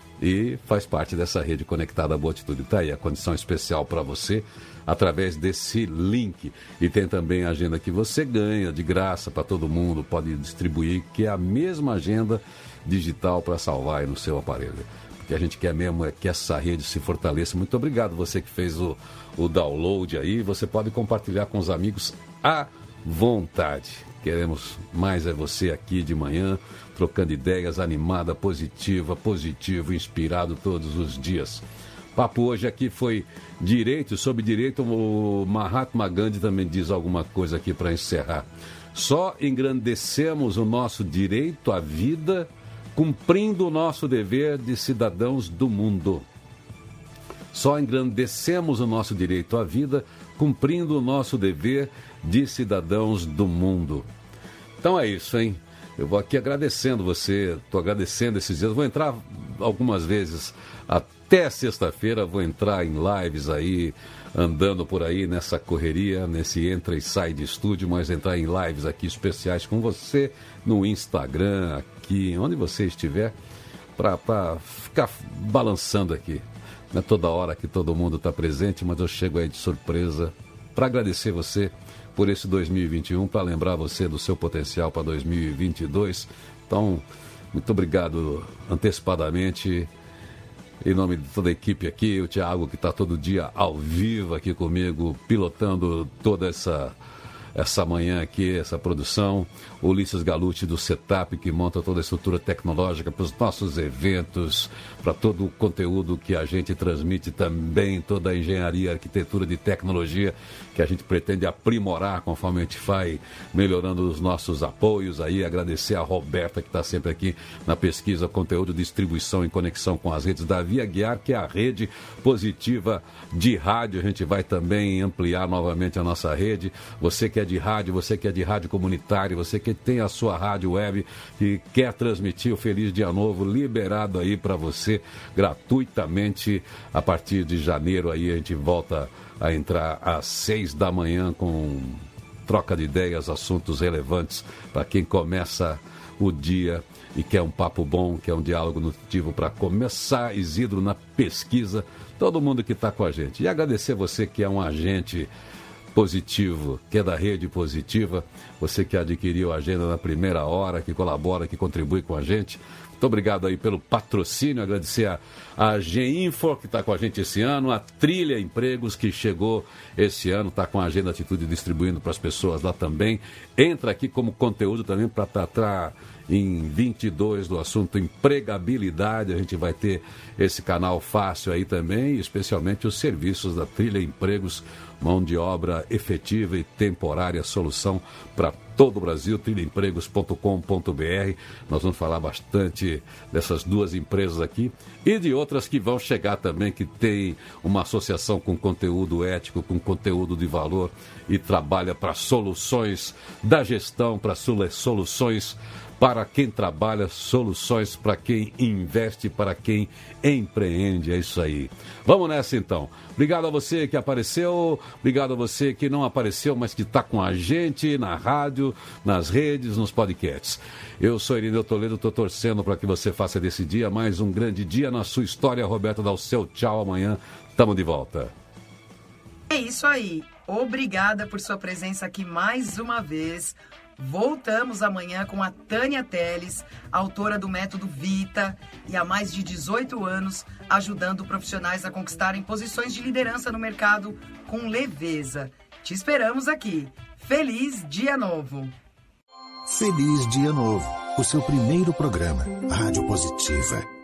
Speaker 2: E faz parte dessa rede conectada Boa Atitude. Está aí a condição especial para você através desse link. E tem também a agenda que você ganha de graça para todo mundo, pode distribuir, que é a mesma agenda digital para salvar aí no seu aparelho. Porque a gente quer mesmo é que essa rede se fortaleça. Muito obrigado você que fez o download aí. Você pode compartilhar com os amigos à vontade. Queremos mais você aqui de manhã, trocando ideias, animada, positivo, inspirado todos os dias. Papo hoje aqui foi sobre direito. O Mahatma Gandhi também diz alguma coisa aqui para encerrar. Só engrandecemos o nosso direito à vida, cumprindo o nosso dever de cidadãos do mundo. Só engrandecemos o nosso direito à vida, cumprindo o nosso dever de cidadãos do mundo. Então é isso, hein? Eu vou aqui agradecendo você, estou agradecendo esses dias. Vou entrar algumas vezes até sexta-feira, vou entrar em lives aí, andando por aí nessa correria, nesse entra e sai de estúdio, mas entrar em lives aqui especiais com você no Instagram, aqui, onde você estiver, para ficar balançando aqui. Não é toda hora que todo mundo está presente, mas eu chego aí de surpresa para agradecer você por esse 2021, para lembrar você do seu potencial para 2022. Então, muito obrigado antecipadamente. Em nome de toda a equipe aqui, o Thiago, que está todo dia ao vivo aqui comigo, pilotando toda essa manhã aqui, essa produção. O Ulisses Galucci do Setup, que monta toda a estrutura tecnológica para os nossos eventos, para todo o conteúdo que a gente transmite também, toda a engenharia, arquitetura de tecnologia que a gente pretende aprimorar conforme a gente vai melhorando os nossos apoios aí. Agradecer a Roberta, que está sempre aqui na pesquisa, conteúdo, distribuição em conexão com as redes da Via Guiar, que é a rede positiva de rádio. A gente vai também ampliar novamente a nossa rede. Você que é de rádio, você que é de rádio comunitário, você que tem a sua rádio web e quer transmitir o Feliz Dia Novo, liberado aí para você gratuitamente. A partir de janeiro aí a gente volta a entrar às 6 da manhã com troca de ideias, assuntos relevantes para quem começa o dia e quer um papo bom, quer um diálogo nutritivo para começar. Isidro na pesquisa, todo mundo que está com a gente. E agradecer você que é um agente positivo, que é da Rede Positiva, você que adquiriu a agenda na primeira hora, que colabora, que contribui com a gente. Muito obrigado aí pelo patrocínio, agradecer a G-Info, que está com a gente esse ano, a Trilha Empregos, que chegou esse ano, está com a Agenda Atitude distribuindo para as pessoas lá também. Entra aqui como conteúdo também para tratar em 22 do assunto empregabilidade. A gente vai ter esse canal fácil aí também, especialmente os serviços da Trilha Empregos, mão de obra efetiva e temporária, solução para todo o Brasil, trilhaempregos.com.br. Nós vamos falar bastante dessas duas empresas aqui e de outras que vão chegar também, que tem uma associação com conteúdo ético, com conteúdo de valor e trabalha para soluções da gestão, para soluções para quem trabalha, soluções para quem investe, para quem empreende. É isso aí. Vamos nessa então. Obrigado a você que apareceu, obrigado a você que não apareceu, mas que está com a gente na rádio, nas redes, nos podcasts. Eu sou Irineu Toledo, estou torcendo para que você faça desse dia mais um grande dia na sua história. Roberto, dá o seu tchau, amanhã estamos de volta.
Speaker 3: É isso aí. Obrigada por sua presença aqui mais uma vez. Voltamos amanhã com a Tânia Teles, autora do Método Vita e há mais de 18 anos ajudando profissionais a conquistarem posições de liderança no mercado com leveza. Te esperamos aqui. Feliz Dia Novo!
Speaker 1: Feliz Dia Novo, o seu primeiro programa, Rádio Positiva.